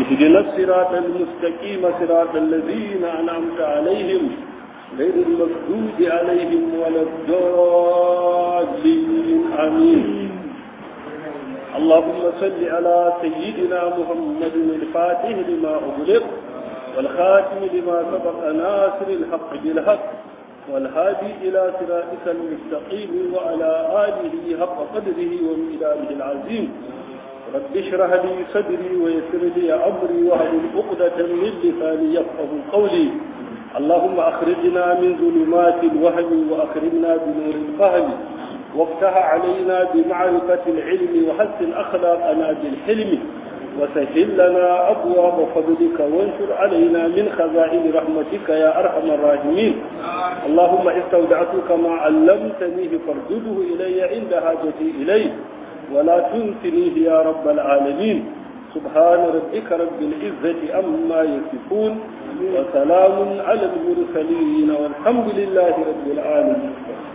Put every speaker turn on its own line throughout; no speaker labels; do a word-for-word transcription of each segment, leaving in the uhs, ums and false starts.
اهدنا الصراط المستقيم صراط الذين أنعمت عليهم غير المغضوب عليهم ولا الضالين آمين. اللهم صل على سيدنا محمد الفاتح لما أغلق والخاتم لما سبق ناصر الحق بالحق والهادي إلى صراطك المستقيم وعلى آله حق قدره ومقداره العظيم. رب اشرح لي صدري ويسر لي أمري واحلل عقدة من لساني يفقه قولي. اللهم أخرجنا من ظلمات الوهم وأكرمنا بنور الفهم وافتح علينا بمعرفة العلم وحسن أخلاقنا بالحلم وسهل لنا أبواب فضلك وانشر علينا من خزائن رحمتك يا أرحم الراحمين. اللهم استودعتك ما علمتنيه فارده إلي عند حاجتي إليه ولا تنسنيه يا رب العالمين. سبحان ربك رب العزة عما يصفون وسلام على المرسلين والحمد لله رب العالمين.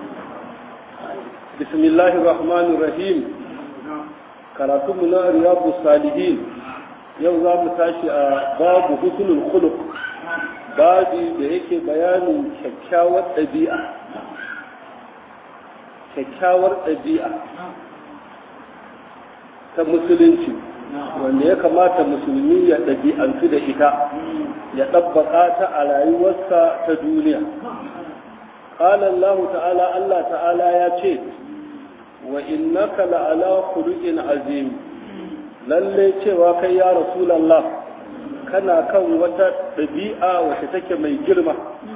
بسم الله الرحمن الرحيم. كراتمنا رياض الصالحين yau za mu tashi a babu husnul khuluq, babi da yake bayanin kyakkyawar ɗabi'a kyakkyawar ɗabi'a ta musulunci wanda ya kamata musulmi ya ɗabi'antu da ita ya ɗabbaka ta a rayuwarsa ta duniya. قال الله تعالى الله تعالى يا ce وإنك لعلى خلق عظيم lalle cewa kai ya rasulallah kana kan wata ɗabi'a wacce take mai girma,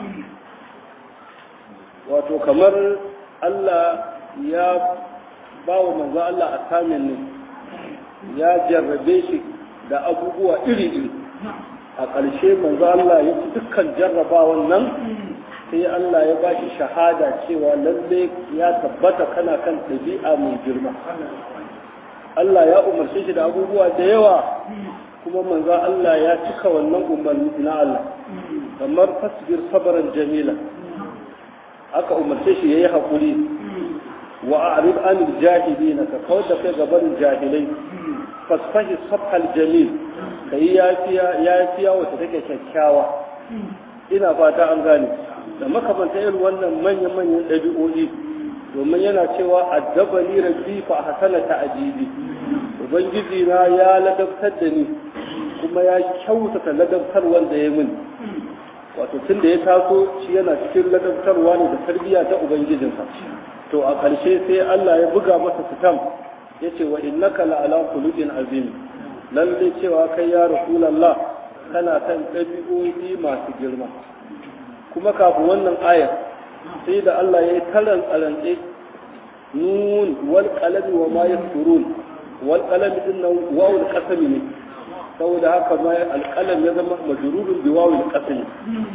wato kamar Allah ya ba wa manzo Allah a samin ne ya jarrabe shi da abubuwa iri-iri, a ƙarshe manzo Allah ya ci dukkan jarrabawan nan sai Allah ya ba shi shahada cewa lalle ya tabbata kana kan ɗabi'a mai girma. Allah ya umarce shi da abubuwa da yawa kuma manzo Allah ya cika wannan umarni na Allah, kamar fasbir sabran jamila aka umarce shi yayi hakuri wa a'rid anil jahilin ka kawar da kai gaban jahilai, fasfahi sabhal jamil kai yafiya yafiya wacce take kyakkyawa. Ina fata an gane da makamanta irin wannan manyan manyan ɗabi'o'i, domin yana cewa addabani rabbi fa hasana ta'jibi, ubangiji na ya ladabtar da ni kuma ya kyautata ladabtarwar da ya min. Wato tun da ya taso shi yana cikin ladabtarwa ne da tarbiyya ta ubangijinsa, to a ƙarshe sai Allah ya buga masa sitam ya ce wa innaka la'ala khuluqin azim, lalle cewa kai ya rasulullah kana kan ɗabi'o'i masu girma. Kuma kafin wannan ayar sai da Allah ya yi taran tsarance nun wal qalami wa ma yasturun, wal qalami din nan wawul qasami ne, saboda haka ma alqalam ya zama majrurun bi wawul qasami.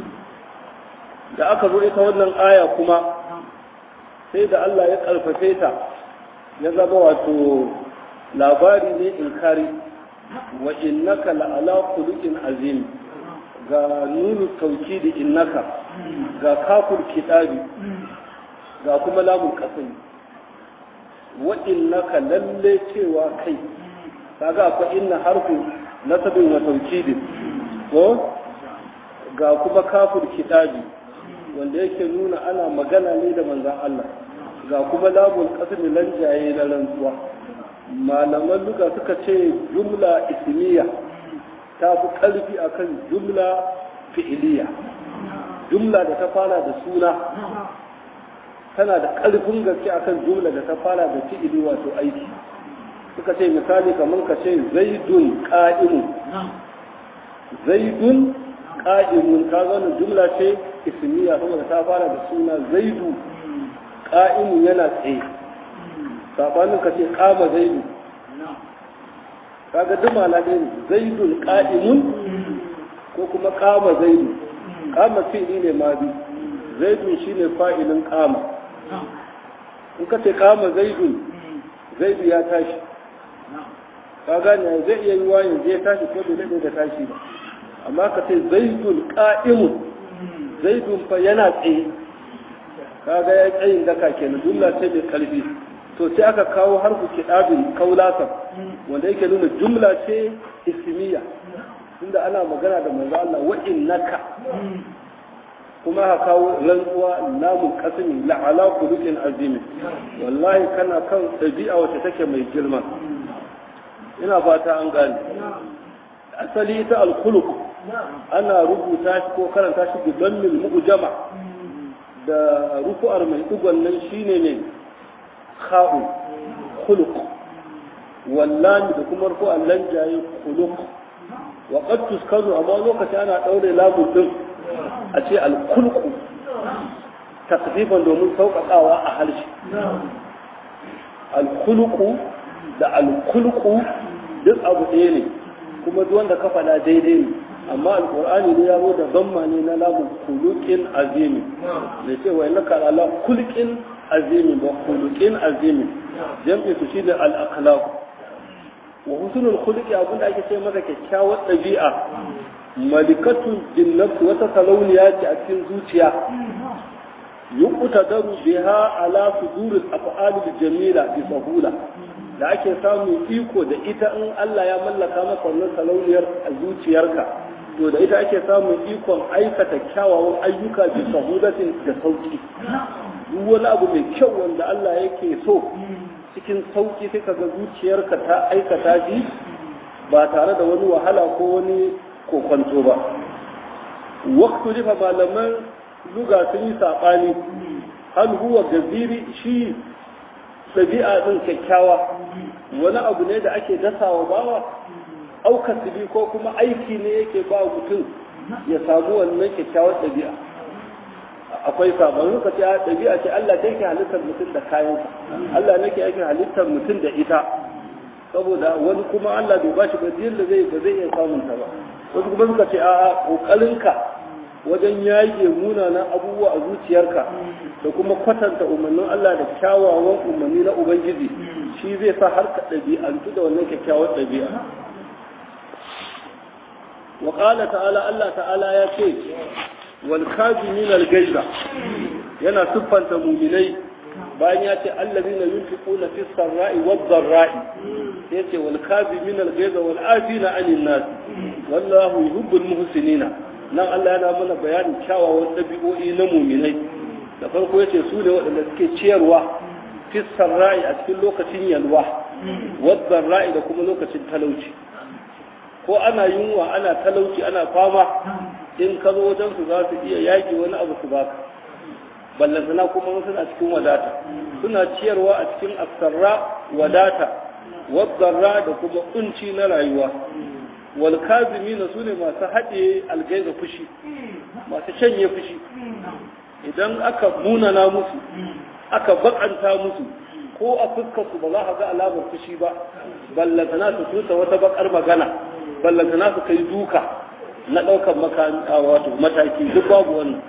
Da aka zo ita wannan aya kuma sai da Allah ya karfafe ta ya zama wato labari ne inkari, wa innaka la'ala khuluqin azim, ga nunu tawkidi innaka, ga kafur kitabi, ga kuma lamun kasani. wa innaka lalle cewa kai, kaga akwai inna harfu nasabin wa tawkidin, ko ga kuma kafur kitabi wanda yake nuna ana magana ne da manzon Allah, ga kuma lamun kasani lanjaye na rantsuwa. Malaman duka suka ce jumla ismiya ta fi ƙarfi akan jumla fi'iliya. Jumla da ta fara da suna tana da ƙarfin gaske akan jumla da ta fara da fi'ili wato aiki. Suka ce misali kamar ka ce zaidun qa'imun, zaidun qa'imun ka gano jumla ce ismiya saboda ta fara da suna zaidu, qa'imun yana tsaye. Sabanin ka ce qama zaidu, kaga duma na ɗaya zaidun qa'imun ko kuma qama zaidu. Qama fi'ili ne ma bi, zaidun shine fa'ilin qama. In ka ce qama zaidun, zaidu ya tashi. Ka gane zai iya yiwa yanzu ya tashi ko bai daɗe da tashi ba, amma ka ce zaidun qa'imun, zaidun fa yana tsaye, kaga ya tsayin daka kenan, jumla ce mai karfi. To sai aka kawo harfu kidabin kaulasa wanda yake nuna jumla ce ismiya tunda ana magana da manzo Allah wa innaka kuma ha kawo rantsuwa lamun qasmi la ala khuluqin azim wallahi kana kan dabi'a wacce take mai girma ina fata an gane asali ta al-khuluq ana rubuta shi ko karanta shi da dammil mu'jama da rufu'ar mai dugon nan shine ne kha'u khuluq wallahi da kuma rufu'an lan jayi khuluq wa qad tuskanu amma lokaci ana daure lamun din a ce al-khuluq takdifan domin sauƙaƙawa a harshe al-khuluq da al-khuluq duk abu ɗaya ne kuma duk wanda ka faɗa daidai ne amma alqur'ani ne ya zo da zamma ne na lamu khuluqin azimi da ce wa innaka ala khuluqin azimi wa khuluqin azimi jam'i su shi da al-akhlaq wa husnul khuluqi abinda ake ce masa kyakkyawar ɗabi'a malikatu bin nafs wata salauniya ce a cikin zuciya yuqtadaru biha ala suduril af'alil jamila bi sahula da ake samun iko da ita in Allah ya mallaka maka wannan salauniyar a zuciyarka to da ita ake samun ikon aikata kyawawan ayyuka bi sahulatin da sauki duk wani abu mai kyau wanda Allah yake so cikin sauki sai kaga zuciyarka ta aikata shi ba tare da wani wahala ko wani kokonto ba waqtu lifa malaman luga sun yi sabani hal huwa gaziri shi ɗabi'a ɗin kyakkyawa wani abu ne da ake dasawa bawa aukasibi ko kuma aiki ne yake ba mutum ya samu wannan kyakkyawar ɗabi'a akwai sabon suka ce ɗabi'a ce Allah ta yake halittar mutum da kayansa Allah ne ke yake halittar mutum da ita saboda wani kuma Allah bai ba shi ba da zai ba zai iya samun ta ba wasu kuma suka ce a'a kokarinka wajen yage munanan abubuwa a zuciyarka da kuma kwatanta umarnin Allah da kyawawan umarni na Ubangiji shi zai sa har ka ɗabi'antu da wannan kyakkyawar ɗabi'a. Wa ƙala ta'ala Allah ta'ala ya ce wal kazimin al gaiza yana siffanta muminai bayan ya ce allazina yunfiquna fi sarra'i wad dharra'i sai ce wal kazimin al gaiza wal afina 'anil nas wallahu yuhibbul muhsinina nan Allah yana mana bayanin kyawawan ɗabi'o'i na muminai da farko ya ce su ne waɗanda suke ciyarwa fiskan ra'i a cikin lokacin yalwa wadda ra'i da kuma lokacin talauci ko ana yunwa ana talauci ana fama in ka zo wajen su za su iya yaƙi wani abu su baka ballantana kuma suna cikin wadata suna ciyarwa a cikin asarra wadata wadda da kuma kunci na rayuwa walkazimina su ne masu haɗe algaiza fushi masu shanye fushi idan aka munana musu aka bakanta musu ko a fuskarsu ba za a ga alamar fushi ba ballantana su tuta wata bakar magana ballantana su kai duka na ɗaukar wato mataki duk babu wannan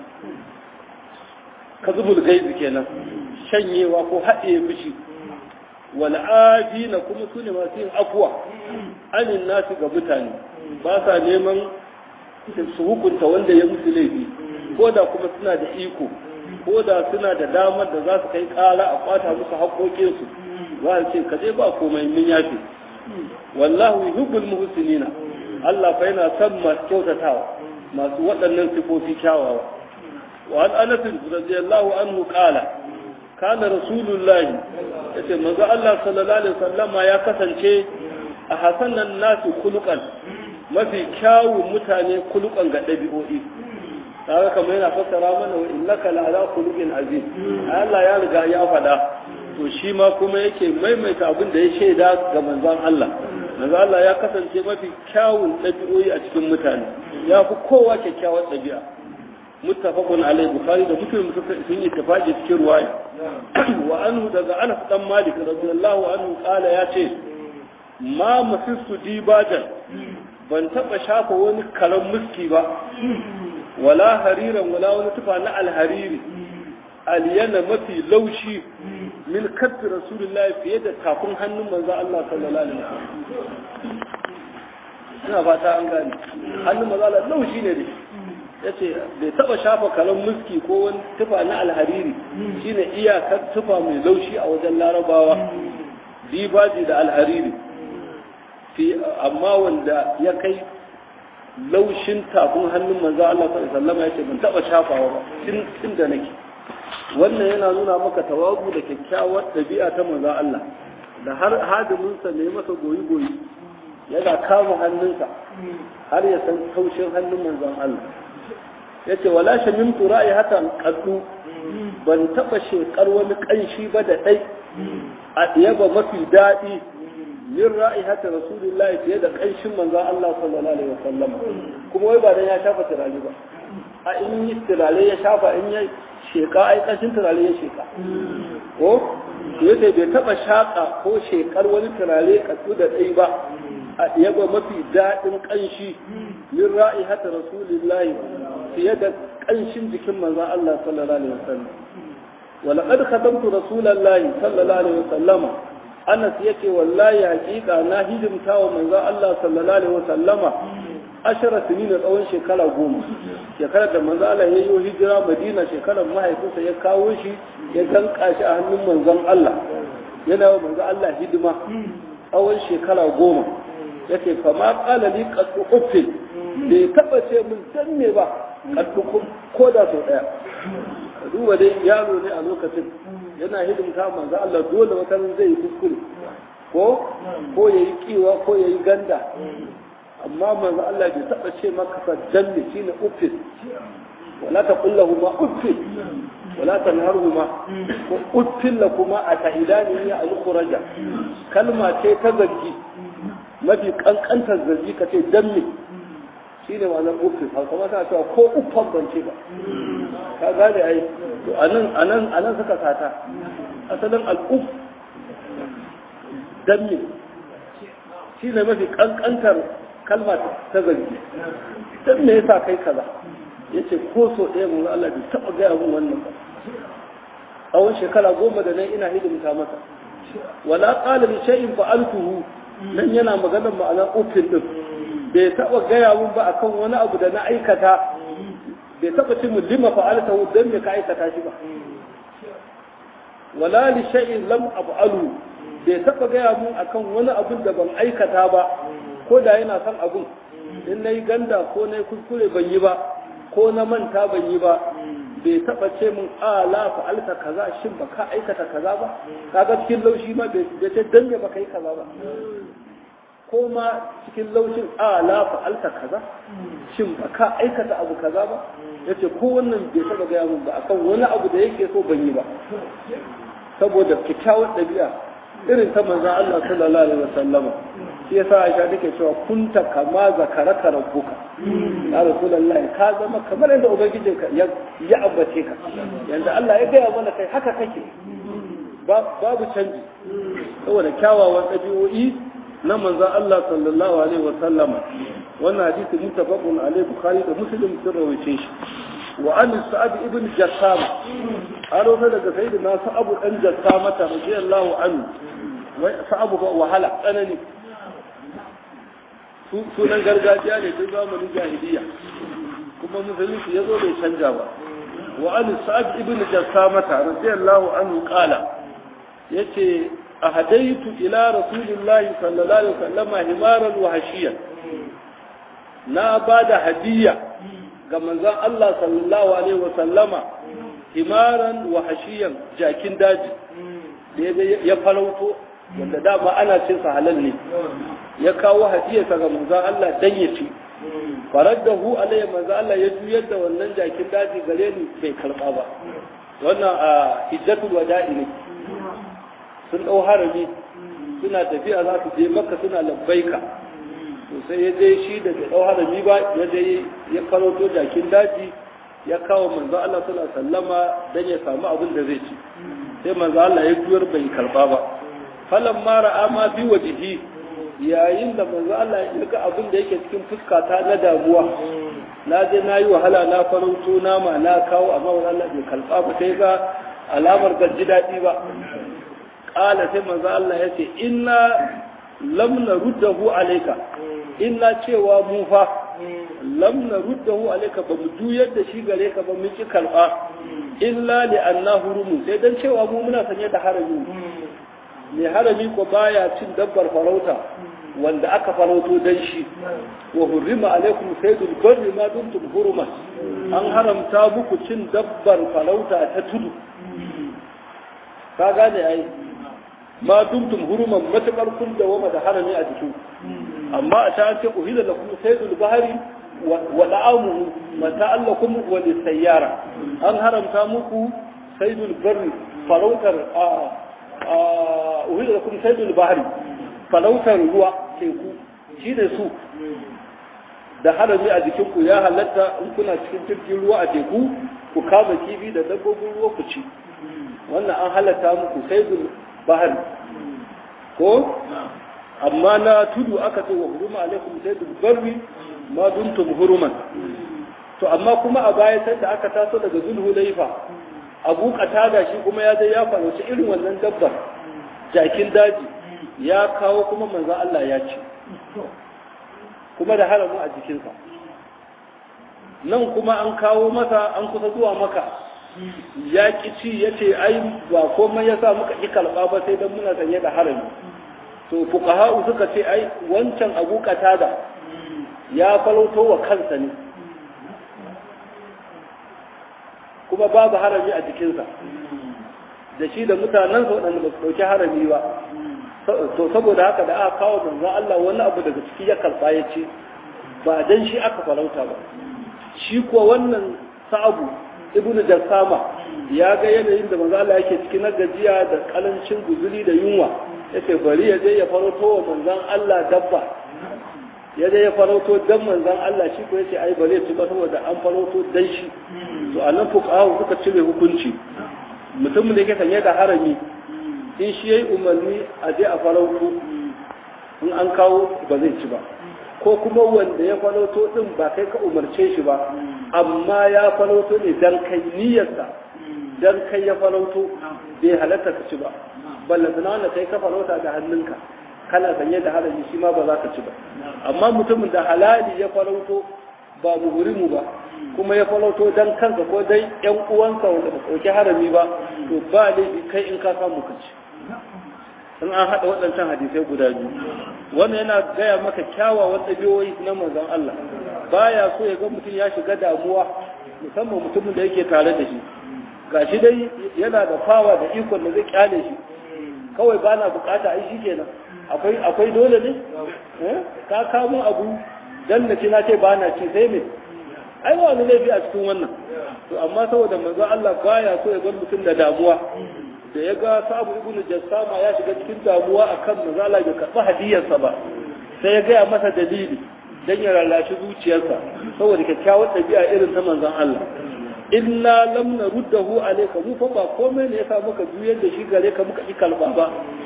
ka zubul gaizi kenan shanyewa ko haɗe fushi wal'adina kuma su ne masu yin afuwa anin nasu ga mutane ba sa neman su hukunta wanda ya musu laifi ko da kuma suna da iko ko da suna da damar da za su kai kara a kwata musu haƙoƙinsu za a ce ka je ba komai min yafe wallahu yuhibbul muhsinina Allah fa yana son masu kyautatawa masu waɗannan sifofi kyawawa wa an anas radiyallahu anhu qala kana rasulullahi yace manzo Allah sallallahu alaihi wasallama ya kasance a hasanan nasu kulukan mafi kyawun mutane kulukan ga dabi'o'i kaga kamar yana fassara mana wa innaka la ala khuluqin azim Allah ya riga ya faɗa to shi ma kuma yake maimaita abin da ya shaida ga manzon Allah manzo Allah ya kasance mafi kyawun dabi'o'i a cikin mutane ya fi kowa kyakkyawar dabi'a muttafaqun alai bukhari da muslim sun yi tafaki cikin ruwaya wa anhu daga Anas dan Malik radiyallahu anhu kala ya ce ma masistu dibajan ban taba shafa wani karan muski ba wala hariran wala wani tufa na alhariri aliyana mafi laushi min kaffi rasulullahi fiye da tafin hannun manzo Allah sallallahu alaihi wasallam ina fata an gane hannun manzo Allah laushi ne da ya ce bai taba shafa kalan muski ko wani tufa na alhariri shine iyakar tufa mai laushi a wajen larabawa dibaji da alhariri fi amma wanda ya kai laushin tafin hannun manzo Allah sallallahu alaihi wasallam yace ban taba shafawa ba tun tun da nake wannan yana nuna maka tawagu da kyakkyawar dabi'a ta manzo Allah da har hadimin sa ne masa goyi goyi yana kama hannunsa har ya san taushin hannun manzon Allah yace wala shamimtu ra'i hata qaddu ban taba shekar wani kanshi ba da dai a yaba mafi dadi min ra'ihati rasulillahi fiye da kanshin manzon Allah sallallahu alaihi wasallam kuma wai ba dan ya shafa turare ba a in yi turare ya shafa in ya sheka ai kanshin turare ya sheka ko yace bai taba shaka ko shekar wani turare kasu da dai ba a yaba mafi dadin kanshi min ra'ihati rasulillahi fiye da kanshin jikin manzon Allah sallallahu alaihi wasallam ولقد خدمت رسول الله صلى الله عليه وسلم Anas yake wallahi hakika na hidimta wa manzo Allah sallallahu alaihi wasallama ashara sinina tsawon shekara goma shekarar da manzo Allah yayi hijira Madina shekarar mahaifinsa ya kawo shi ya danka shi a hannun manzon Allah yana wa manzo Allah hidima tsawon shekara goma yake fa ma qala li qatu uffin bai taba ce mun dan me ba qatu ko da so daya duba dai yaro ne a lokacin yana hidimta manzo Allah dole wata zai yi kuskure ko ko yayi kiwa ko yayi ganda amma manzo Allah bai taba ce maka fa danne shine uffin wala taqul lahum uffin wala tanharhuma uffin lakuma atahidani ya al-khuraja kalma ce ta zargi mafi kankantar zargi kace danne shine wannan uffin har kuma ta cewa ko uffan bance ba ka gane ai to anan anan anan suka sata asalin al'uf danne shine mafi kankantar kalma ta zargi dan me yasa kai kaza yace ko so ɗaya mun Allah bai taba ga mun wannan ba tsawon shekara goma da nan ina hidimta masa wala qala bi shay'in fa'altuhu nan yana maganar ma'anar uffin din bai taba gaya mun ba akan wani abu da na aikata bai taba ce mun lima fa'alta hu dan me ka aikata shi ba wala li shay'in lam af'alu bai taba gaya mun akan wani abu da ban aikata ba ko da yana son abun in nayi ganda ko nayi kuskure ban yi ba ko na manta ban yi ba bai taba ce mun a la fa'alta kaza shin ba ka aikata kaza ba kaga cikin laushi ma bai ce dan me ba kai kaza ba ko ma cikin laushin a la fa'alta kaza shin ba ka aikata abu kaza ba yace ko wannan bai taba ga mun ba akan wani abu da yake so ban yi ba saboda kyakkyawar dabi'a irin ta manzon Allah sallallahu alaihi wasallam shi yasa Aisha take cewa kunta kama zakaraka rabbuka ya rasulullahi ka zama kamar yadda ubangijinka ya ya ambace ka yanda Allah ya gaya mana kai haka kake babu canji saboda kyawawan dabi'o'i na manzon Allah sallallahu alaihi wasallama wannan hadisi muttafaqun alaihi bukhari da muslim sun rawaye shi wa an sa'ad ibn jassam aro daga sayyidina sa'ab dan jassama radiyallahu anhu wai sa'ab wahala tsanani sunan gargajiya ne tun zamanin jahiliya kuma musulunci yazo bai canja ba wa an sa'ad ibn jassama radiyallahu anhu qala yace ahadaitu ila rasulillahi sallallahu alaihi wasallam himaran wa hashiyan na bada hadiya ga manzon Allah sallallahu alaihi wasallama himaran wa hashiyan jakin daji da ya farauto wanda dama ana cin sa halal ne ya kawo hadiyarsa ga manzon Allah dan ya ci faraddahu alaihi manzon Allah ya juyar da wannan jakin daji gare ni bai karba ba wannan a hijjatul wada'i ne sun dau harami suna tafiya za su je makka suna labbaika to sai ya je shi da bai dau harami ba ya je ya karoto jakin daji ya kawo manzo Allah sallallahu alaihi wasallama dan ya samu abin da zai ci sai manzo Allah ya juyar bai karba ba falan ma ra'a ma bi wajhi yayin da manzo Allah ya ga abin da yake cikin fuskata na damuwa na je na yi wahala na farauto nama na kawo amma Allah bai karba ba sai ga alamar gaji dadi ba qala sai manzo Allah yace inna lam naruddahu alayka inna cewa mu fa lam naruddahu alayka ba mu juyar da shi gare ka ba mu ki karba illa li annahu rumu sai dan cewa mu muna sanye da harami ne harami ko baya cin dabbar farauta wanda aka farauto dan shi wa hurrima alaikum saydul barri ma dumtum huruman an haramta muku cin dabbar farauta ta tudu ka gane ai ma dumtum huruman matakar kun da wama da harami a jikin amma a ta ce uhila lakum saydul bahri wa da'amuhu mata'allakum wa lisayyara an haramta muku saydul barri farautar a a uhila lakum saydul bahri farautar ruwa teku shi da su da harami a jikinku ya halatta in kuna cikin jirgin ruwa a teku ku kama kifi da dabbobin ruwa ku ci wannan an halatta muku saydul bahri ko amma na tudu aka ce wa huruma alaikum saydul barri ma duntum huruman to amma kuma a baya sai da aka taso daga zulhulaifa abu katada shi kuma ya je ya farauci irin wannan dabbar jakin daji ya kawo kuma manzo Allah ya ci kuma da haramu a jikinsa nan kuma an kawo masa an kusa zuwa maka ya ki ci ya ce ai ba komai ya sa muka ƙi kalba ba sai don muna sanye da harami to fuqaha'u suka ce ai wancan abu katada ya falauto wa kansa ne kuma babu harami a jikinsa da shi da mutanensa waɗanda ba su ɗauki harami ba to saboda haka da aka kawo manzo Allah wani abu daga ciki ya karɓa ya ce ba dan shi aka falauta ba shi kuwa wannan sa'abu ibnu jassama ya ga yanayin da manzo Allah yake cikin na gajiya da kalancin guzuri da yunwa yace bari ya je ya farauto wa manzon Allah dabba ya je ya farauto dan manzon Allah shi ko yace ai bare ci ba saboda an farauto dan shi to anan fuqaha suka cire hukunci mutumin da yake sanye da harami in shi yayi umarni a je a farauto in an kawo ba zai ci ba ko kuma wanda ya farauto din ba kai ka umarce shi ba amma ya farauto ne dan kai niyyarsa dan kai ya farauto bai halatta ka ci ba ballantana wanda kai ka farauta da hannunka kana sanye da harami shi ma ba za ka ci ba amma mutumin da halali ya farauto ba muhurimu ba kuma ya farauto dan kansa ko dai yan uwansa wanda ba dauki harami ba to ba laifi kai in ka samu ka ci in an haɗa waɗancan hadisai guda biyu wannan yana gaya maka kyawawan ɗabi'o'i na manzon Allah baya so ya ga mutum ya shiga damuwa musamman mutumin da yake tare da shi gashi dai yana da fawa da ikon da zai kyale shi kawai ba na bukata ai shikenan akwai akwai dole ne ka kamo abu dan na ce na ce ba na ci sai me ai ba wani laifi a cikin wannan to amma saboda manzon Allah baya so ya ga mutum da damuwa da ya ga sabu ibn jassama ya shiga cikin damuwa akan mazala bai karɓi hadiyarsa ba sai ya gaya masa dalili dan ya rarrashi zuciyarsa saboda kyakkyawar ɗabi'a irin ta manzon Allah inna lam naruddahu alayka mu fa ba komai ne yasa muka juyar da shi gare ka muka ki kalba ba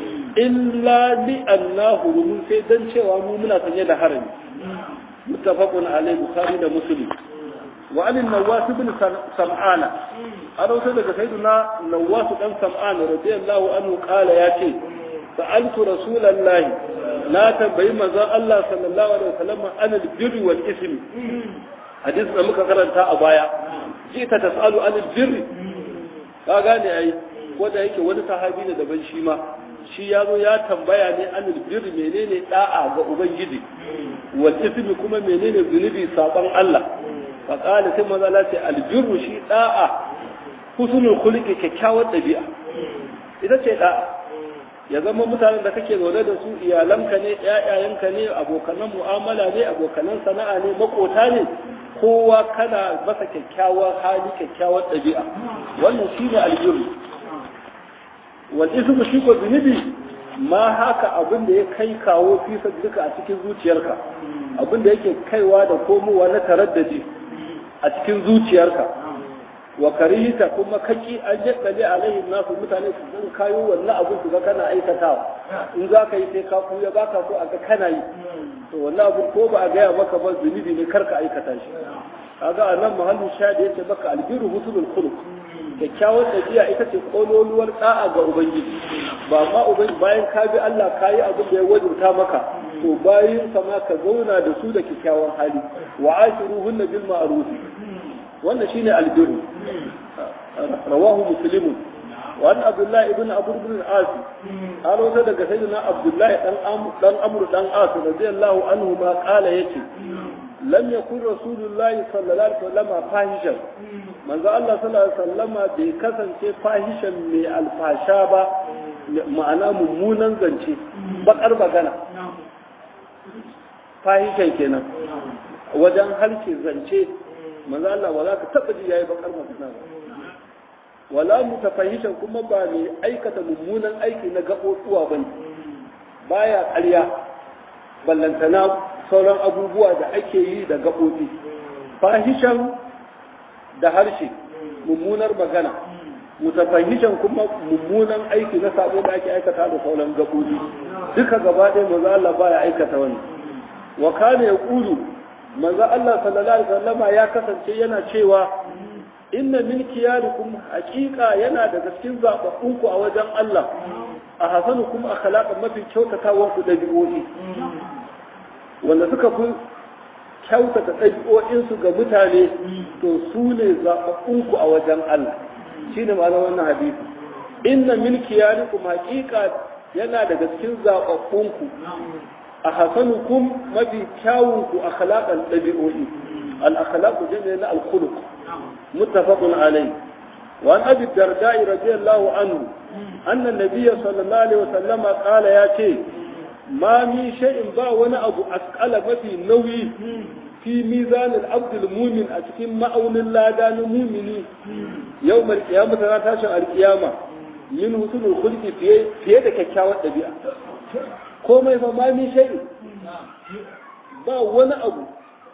illa li annahu mun sai dan cewa mu muna sanye da harami muttafaqun alayhi bukhari da muslim wa an nawas ibn sam'ana an rawaito daga sayyiduna nawas dan sam'ana radiyallahu anhu qala yace sa'altu rasulullahi na tambayi manzon Allah sallallahu alaihi wasallam an al-birri wal ismi hadisi da muka karanta a baya ji ta tasalu an al-birri ka gane ai ko da yake wani sahabi ne daban shi ma shi ya zo ya tambaya ne an al-birri menene da'a ga ubangiji wal ismi kuma menene zunubi saban Allah faƙala sai maza lati albirru shi ɗa'a husnul khuluqi kyakkyawar ɗabi'a ita ce ɗa'a ya zama mutanen da kake zaune da su iyalanka ne ƴaƴayenka ne abokanan mu'amala ne abokanan sana'a ne makota ne kowa kana masa kyakkyawar hali kyakkyawar ɗabi'a wannan shi ne albirru wal ismu shi ko zunubi ma haka abin da ya kai kawo fi duka a cikin zuciyarka abin da yake kaiwa da komowa na taraddadi a cikin zuciyarka wa karihita kuma kaki an jaddale alaihi nasu mutane su zan kayo wannan abin su ga kana aikatawa in za ka yi sai ka kuya ba ka so a ga kana yi to wannan abin ko ba a gaya maka ba zunubi ne karka aikata shi kaga a nan mahallin shadi yace baka albiru husnul khuluq kyakkyawar ɗabi'a ita ce kololuwar da'a ga ubangiji ba ma ubangiji bayan ka bi Allah ka yi abin da ya wajibta maka to bayin sama ka zauna da su da kyakkyawan hali wa ashiruhunna bil ma'ruf wannan shine albirru rawahu muslim وأن عبد الله ابن أبو بن العاص قال وصدق سيدنا عبد الله دان أمر دان أمر دان عاص رضي الله عنه ما قال يتي لم يكن رسول الله صلى الله عليه وسلم فاحشا من ذا الله صلى الله عليه وسلم بكسن فاحشا من الفحشاء با معنى ممونا زنشي بقر بغنا fahishan kenan wajen harshe zance manzo Allah wala ka taba ji yayi bakar magana ba wala mutafahishan kuma ba mai aikata mummunan aiki na gabotuwa bane baya ƙarya ballantana sauran abubuwa da ake yi da gabobi fahishan da harshe mummunar magana mutafahishan kuma mummunan aiki na sabo da ake aikata da sauran gabobi duka gaba ɗaya manzo Allah baya aikata wani wa kana yaqulu manzo Allah sallallahu alaihi wasallama ya kasance yana cewa inna min kiyarikum haqiqa yana daga cikin zababbunku a wajen Allah a hasanukum akhlaqan mafi kyautatawan ku dabi'o'i wanda suka fi kyautata dabi'o'in su ga mutane to su ne zababbunku a wajen Allah shine ma'anar wannan hadisi inna min kiyarikum haqiqa yana daga cikin zababbunku أحسنكم ما في كاونك أخلاق الطبيعي الأخلاق جميعنا الخلق متفق عليه وعن أبي الدرداء رضي الله عنه أن النبي صلى الله عليه وسلم قال يا شيء ما من شيء با وانا أبو أسأل ما في نوي في ميزان العبد المؤمن أتكلم مأون الله دان مؤمني يوم القيامة تناتاشا القيامة من حسن الخلق في يدك كاوة طبيعة komai fa ma min shay'in ba wani abu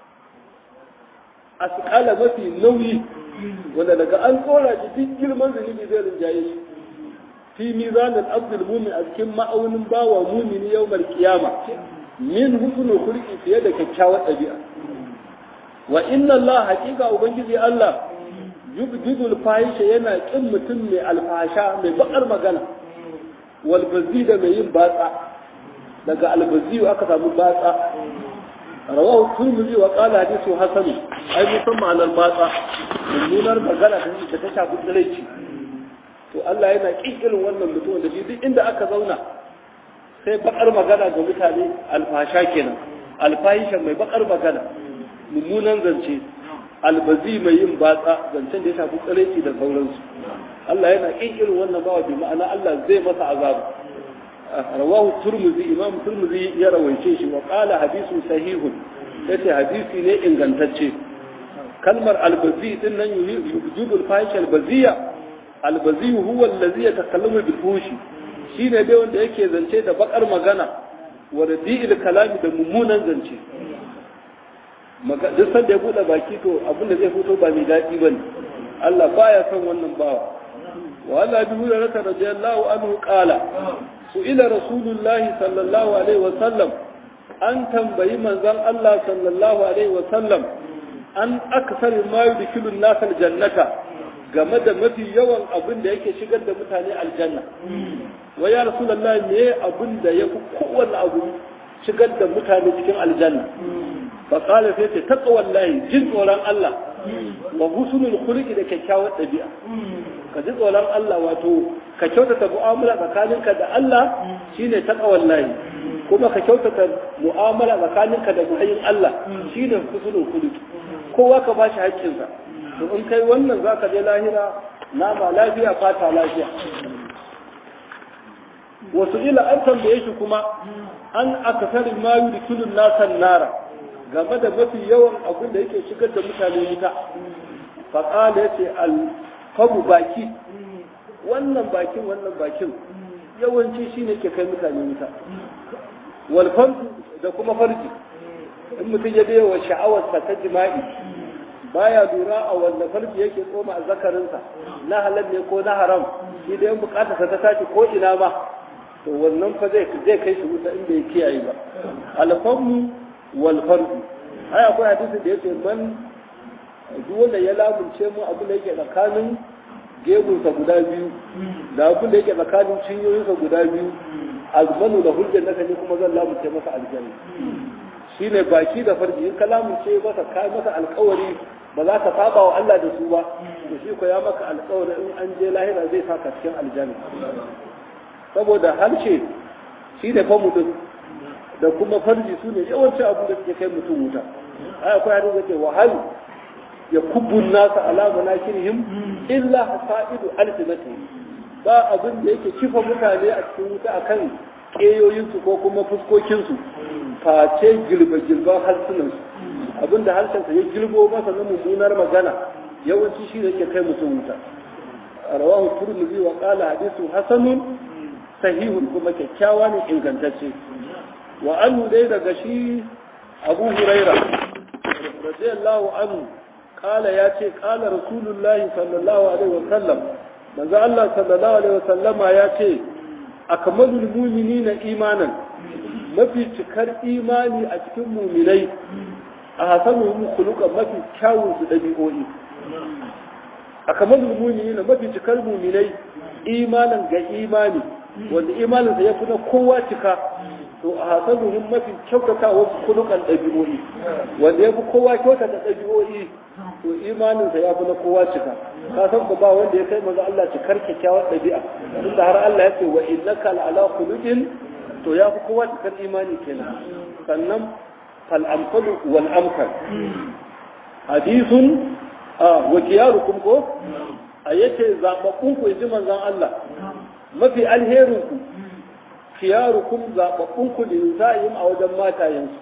asqala mafi nauyi wanda daga an tsora shi duk girman zunubi zai rinjaye shi fi mizanil abdul mu'min a cikin ma'aunin bawa mu'mini yawmal qiyama min husnul khuluqi fiye da kyakkyawar ɗabi'a wa inna Allah haqiqa ubangiji Allah yubdidul fahisha yana kin mutum mai alfasha mai bakar magana wal bazida mai yin batsa daga albaziyu aka samu batsa rawahu turmizi wa qala hadithu hasan ai musamman alal batsa mummunar magana da ta shafi tsiraici to Allah yana kin irin wannan mutum da shi duk inda aka zauna sai bakar magana ga mutane alfasha kenan alfahisha mai bakar magana mummunan zance albazi mai yin batsa zancen da ya shafi tsiraici da sauransu Allah yana kin irin wannan bawa bi ma'ana Allah zai masa azabu rawahu turmuzi imam turmuzi ya rawaice shi wa qala hadithu sahihun yace hadisi ne ingantacce kalmar albazi din nan yujibu alfahisha albaziya albazi huwa allazi yatakallamu bil fushi shine dai wanda yake zance da bakar magana wa radi'il kalami da mummunan zance duk sanda ya bude baki to abin da zai fito ba mai daɗi bane Allah baya son wannan bawa wa Allah bi hurairah radiyallahu anhu qala su'ila rasulullahi sallallahu alaihi wa sallam an tambayi manzon Allah sallallahu alaihi wa sallam an aksar ma yudkhilu an-nas al-jannata game da mafi yawan abin da yake shigar da mutane aljanna wa ya rasulullahi me abin da yafi kowanne abu shigar da mutane cikin aljanna fa qala sai ta taqwallahi jin tsoron Allah wa husnul khuluqi da kyakkyawar dabi'a ka ji tsoron Allah wato ka kyautata mu'amala tsakaninka da Allah shine taqwallahi kuma ka kyautata mu'amala tsakaninka da bayin Allah shine husnul khuluqi kowa ka bashi haƙƙinsa to in kai wannan zaka je lahira nama lafiya fata lafiya wasu ila an tambaye shi kuma an akasarin ma yudkilun nasan nara game da mafi yawan abin da yake shigar da mutane wuta faƙala ya ce alfabu baki wannan bakin wannan bakin yawanci shi ne ke kai mutane wuta walfardu da kuma farji in mutum ya biya wa sha'awarsa ta jima'i baya lura a wanda farji yake tsoma a zakarinsa na halal ne ko na haram shi da yan bukatarsa ta tashi ko ina ma to wannan fa zai kai shi wuta inda ya kiyaye ba alfamu wal fardu ai akwai hadisi da yake man duk wanda ya labunce mu abin da yake tsakanin gebunsa guda biyu da abin da yake tsakanin cinyoyinsa guda biyu azmanu da hujjar naka ne kuma zan labunce masa aljanna shine baki da farji in ka lamunce masa kai masa alƙawari ba za ka saba wa Allah da su ba to shi ko ya maka alƙawarin in an je lahira zai saka cikin aljanna saboda harshe shi da fa mutum da kuma farji su ne yawancin abu da suke kai mutum wuta ai akwai hadisi da ke wahal ya kubbun nasa ala manakirihim illa hasaidu alfinatihim ba abin da yake kifa mutane a cikin wuta akan keyoyinsu ko kuma fuskokinsu face gilba-gilban harsunansu abinda harshensa ya gilbo masa na mummunar magana yawanci shi ne ke kai mutum wuta rawahu turmizi wa qala hadithu hasanun sahihun kuma kyakkyawa ne ingantacce wa anhu dai daga shi Abu Huraira radiyallahu anhu qala ya ce qala rasulullahi sallallahu alaihi wa sallam manzo Allah sallallahu alaihi wa sallama ya ce akmalul mu'minina imanan mafi cikar imani a cikin mu'minai a hasanuhum khuluqan mafi kyawun su dabi'o'i akmalul mu'minina mafi cikar mu'minai imanan ga imani wanda imanin sa yafi na kowa cika to a hasanuhum mafi kyautatawa khuluqan dabi'o'i wanda yafi kowa kyautata dabi'o'i to imanin sa yafi na kowa cika ka san ba wanda ya kai manzo Allah cikar kyakkyawar dabi'a tunda har Allah ya ce wa innaka la'ala khuluqin to yafi kowa cikar imani kenan sannan fal amsalu wal amsal hadithun wa kiyarukum ko ayace zababbun ku ji manzon Allah mafi alherin ku kiyarukum zababbun ku linsa'im a wajen matayensu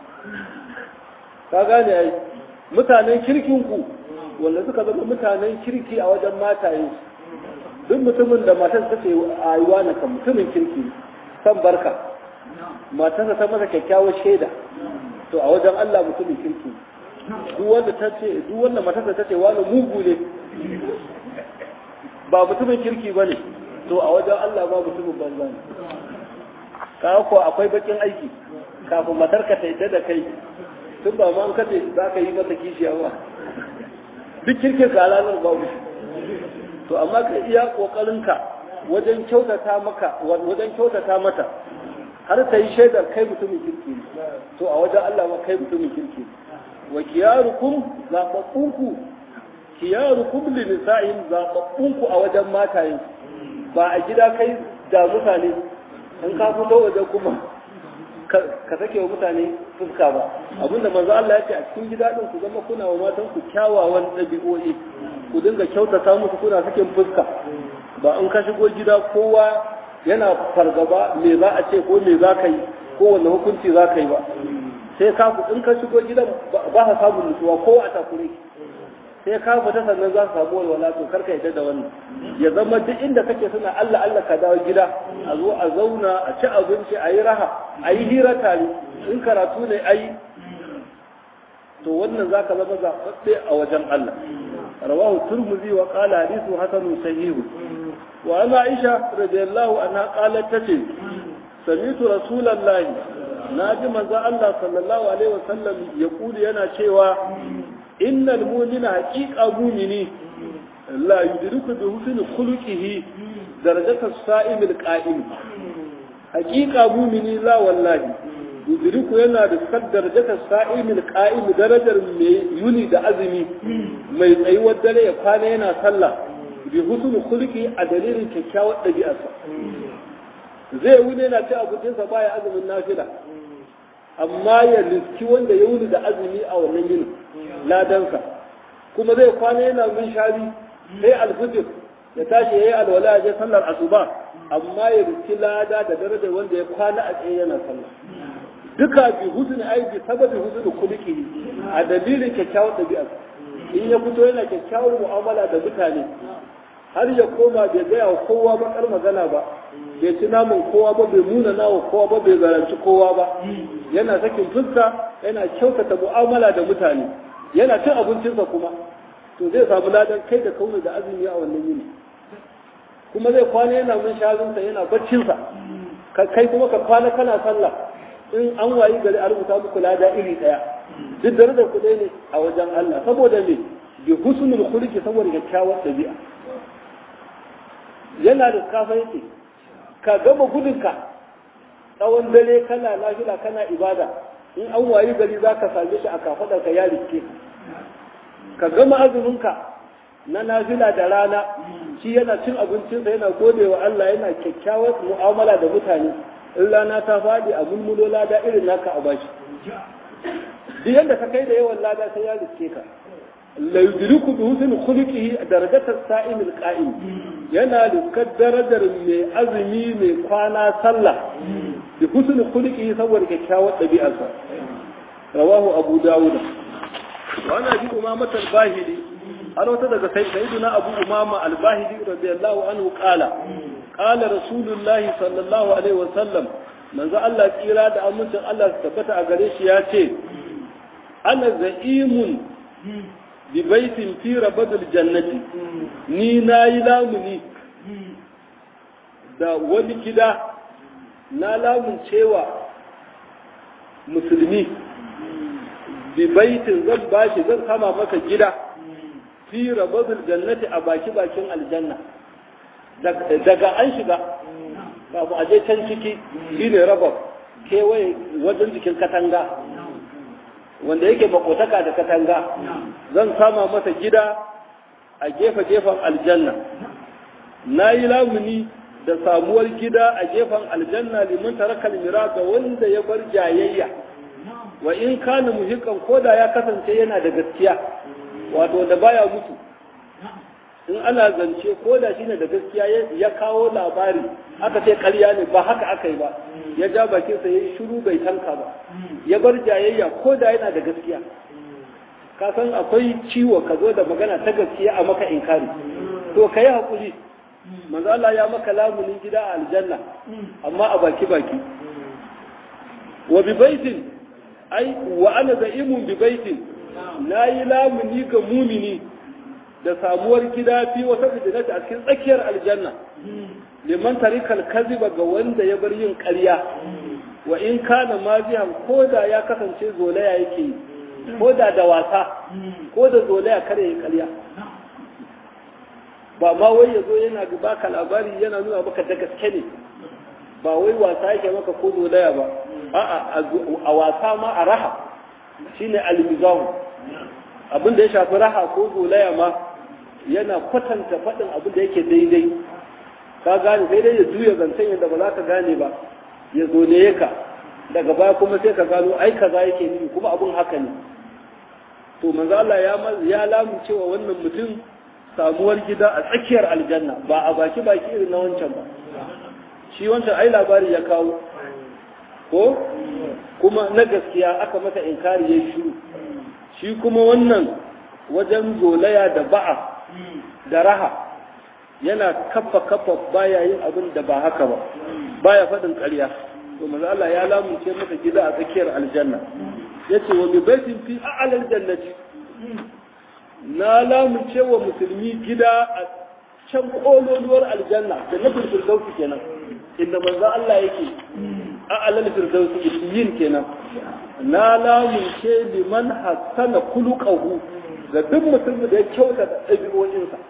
ka gane ai mutanen kirkin ku wanda suka zama mutanen kirki a wajen matayensu duk mutumin da matar ta ce a yi wa kan mutumin kirki san barka matarsa ta masa kyakkyawar shaida to a wajen Allah mutumin kirki duk wanda ta ce duk wanda matarsa ta ce wani mugu ne ba mutumin kirki bane to a wajen Allah ba mutumin banza ne ka ko akwai bakin aiki kafin matarka ta yadda da kai tun ba ma an kace za ka yi mata kishiya ba duk kirkin ka alalar babu to amma ka iya kokarinka wajen kyautata maka wajen kyautata mata har ta yi shaidar kai mutumin kirki ne to a wajen Allah ma kai mutumin kirki wa kiyarukum zababbunku kiyarukum li nisa'in zababbunku a wajen matayen ba a gida kai da mutane in ka fito wajen kuma ka sake wa mutane fuska ba abinda manzo Allah ya ce a cikin gida din ku zama kuna wa matan ku kyawawan dabi'o'i ku dinga kyautata musu kuna sakin fuska ba in ka shigo gida kowa yana fargaba me za a ce ko me za ka yi ko wanne hukunci za ka yi ba sai ka ku in ka shigo gidan ba ka samu nutsuwa ko a takure sai ka fita sannan za ka samu walwala to karka yadda da wannan ya zama duk inda kake suna Allah Allah ka dawo gida a zo a zauna a ci abinci a yi raha a yi hira tare in karatu ne a yi to wannan za ka zama zaɓaɓɓe a wajen Allah rawahu turmuzi wa qala hadithu hasanun sahihu wa ana aisha radiyallahu anha qalat tace sami'tu rasulullahi naji manzo Allah sallallahu alaihi wasallam yaqulu yana cewa innal mu'mina haqiqa mu'mini la yudriku bi husni khuluqihi darajata as-sa'im al-qa'im haqiqa mu'mini la wallahi yudriku yana da darajata as-sa'im al-qa'im darajar mai yuni da azumi mai tsayuwar dare ya kwana yana sallah bi husni khuluqi a dalilin kyakkyawar dabi'arsa zai wuni yana ci abincinsa baya azumin nafila amma ya liski wanda ya wuni da azumi a wannan yini ladansa kuma zai kwana yana min shari sai alfijir ya tashi yayi alwala ya je sallar asuba amma ya riski lada da darajar wanda ya kwana a tsaye yana sallah duka bi husni ai bi sababi husni kuliki a dalilin kyakkyawar dabi'a in ya fito yana kyakkyawar mu'amala da mutane har ya koma bai gaya wa kowa bakar magana ba bai ci namun kowa ba bai muna nawa kowa ba bai garanci kowa ba yana sakin fuska yana kyautata mu'amala da mutane yana cin abincinsa kuma to zai samu ladan kai da kauna da azumi a wannan yini kuma zai kwana yana mun shazinsa yana baccinsa kai kuma ka kwana kana sallah in an wayi gari a rubuta muku lada iri daya duk darajar ku ne a wajen Allah saboda me bi husnul khuluqi saboda kyakkyawar dabi'a yana da kafa yake ka gama gudunka tsawon dare kana lafiya kana ibada in an wayi gari za ka same shi a kafaɗarka ya rike ka gama azuminka na nazila da rana shi yana cin abincinsa yana gode wa Allah yana kyakkyawar mu'amala da mutane in rana ta faɗi a mulmulo lada irin naka a bashi duk yadda ka kai da yawan lada sai ya riske ka la yudriku bi husni khuluqihi darajatas sa'im al-qa'im yana da darajar mai azumi mai kwana sallah bi husni khuluqihi saboda kyakkyawar dabi'arsa rawahu abu dawud wa ana bi umamah al-bahili har wata daga sayyidina abu umama al-bahili radiyallahu anhu qala qala rasulullah sallallahu alaihi wa sallam manzo Allah tsira da amincin Allah su tabbata a gare shi ya ce ana za'imun bi baitin fi rabadul jannati ni nayi lamuni da wani gida na lamun cewa musulmi bi baitin zan bashi zan kama maka gida fi rabadul jannati a baki bakin aljanna daga an shiga kafin a je can ciki shine rabab kewaye wajen jikin katanga wanda yake makotaka da katanga zan sama masa gida a gefe-gefen aljanna na yi lamuni da samuwar gida a gefen aljanna liman tarakal mira ga wanda ya bar jayayya wa in kana muhiqqan koda ya kasance yana da gaskiya wato da baya mutu in ana zance koda shine da gaskiya ya kawo labari aka ce ƙarya ne ba haka aka yi ba ya ja bakinsa ya yi shiru bai tanka ba ya bar jayayya koda yana da gaskiya ka san akwai ciwo ka zo da magana ta gaskiya a maka inkari to ka yi haƙuri manzo Allah ya maka lamunin gida a aljanna amma a baki baki wa bi baitin ai wa ana za'imun bi baitin nayi lamuni ga mumini da samuwar gida fi wata fitnati a cikin tsakiyar aljanna liman tarikal kaziba ga wanda ya bar yin ƙarya wa in kana mazihan koda ya kasance zolaya yake yi koda da wasa ko da zolaya kare yin ƙarya ba ma wai yazo yana baka labari yana nuna maka da gaske ne ba wai wasa yake maka ko zolaya ba a'a a wasa ma a raha shine al-mizahu abin da ya shafi raha ko zolaya ma yana kwatanta faɗin abin da yake daidai ka gane sai dai ya juya zancen yadda ba za ka gane ba ya zolaye ka daga baya kuma sai ka gano ai kaza yake nufi kuma abin haka ne to manzo Allah ya ya lamu cewa wannan mutum samuwar gida a tsakiyar aljanna ba a baki baki irin na wancan ba shi wancan ai labari ya kawo ko kuma na gaskiya aka masa inkari yayi shiru shi kuma wannan wajen zolaya da ba'a da raha yana kafa kafa baya yin abin da ba haka ba baya faɗin ƙarya to manzo Allah ya lamunce masa gida a tsakiyar aljanna yace wa bi baitin fi a'lal jannati na lamunce wa musulmi gida a can kololuwar aljanna da na firdausi kenan inda manzo Allah yake a'lal firdausi yin kenan na lamunce liman hasana kulukahu ga duk mutum da ya kyauta da ɗabi'o'insa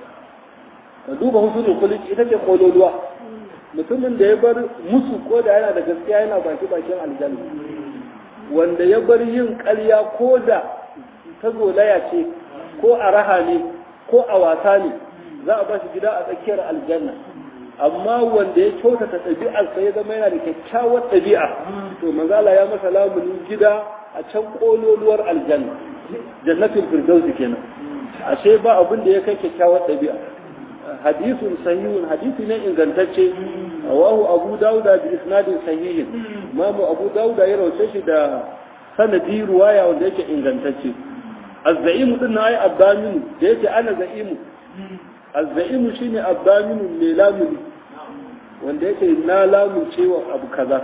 ka duba husnul khuluq ita ce kololuwa mutumin da ya bar musu ko da yana da gaskiya yana baki bakin aljanna wanda ya bar yin ƙarya ko da ta zolaya ce ko a raha ne ko a wasa ne za a ba shi gida a tsakiyar aljanna amma wanda ya kyautata ɗabi'arsa ya zama yana da kyakkyawar ɗabi'a to manzala ya masa lamunin gida a can ƙololuwar aljanna jannatin firdausi kenan ashe ba abin da ya kai kyakkyawar ɗabi'a hadisun sahihun hadisi ne ingantacce rawahu abu dauda bi isnadin sahihin imamu abu dauda ya rawace shi da sanadi ruwaya wanda yake ingantacce az-za'imu din na ayi abdaminu da yake ana za'imu az-za'imu shine abdaminu mai lamuni wanda yake na lamun cewa abu kaza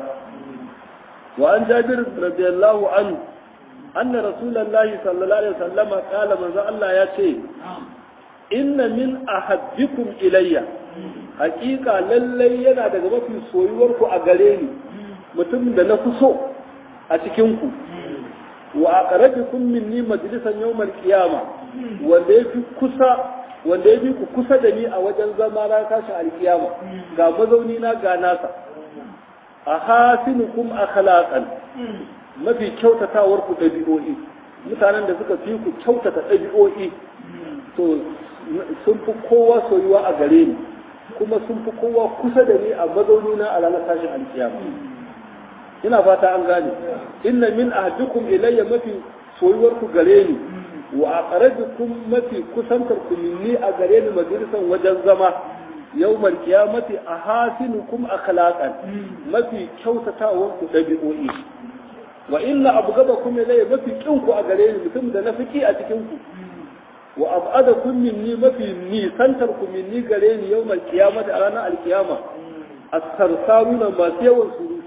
wa an jabir radiyallahu anhu anna rasulullahi sallallahu alaihi wasallam qala manzo Allah ya ce inna min ahabbikum ilayya haqiqa lallai yana daga mafi soyuwar ku a gare ni mutum da na kuso a cikin ku wa aqrabukum minni majlisan yawmal qiyama wanda yafi kusa wanda yafi ku kusa da ni a wajen zama ran tashi alkiyama ga mazauni na ga nasa ahasinukum akhlaqan mafi kyautatawar ku dabi'o'i mutanen da suka fi ku kyautata ɗabi'o'i to sun fi kowa soyuwa a gare ni kuma sun fi kowa kusa da ni a mazauni na a ranar tashin alkiyama ina fata an gane inna min ahdikum ilayya mafi soyuwar ku gare ni wa aqrabukum mafi kusantar ku minni a gare ni majalisan wajen zama yawmal qiyamati ahasinukum akhlaqan mafi kyautatawan ku dabi'o'i wa inna abghadakum ilayya mafi kin ku a gare ni mutum da nafiki a cikin ku wa ab'adakum minni mafi nisantar ku minni gare ni yawmal qiyamati a ranar alkiyama as-sarsaruna masu yawan surutu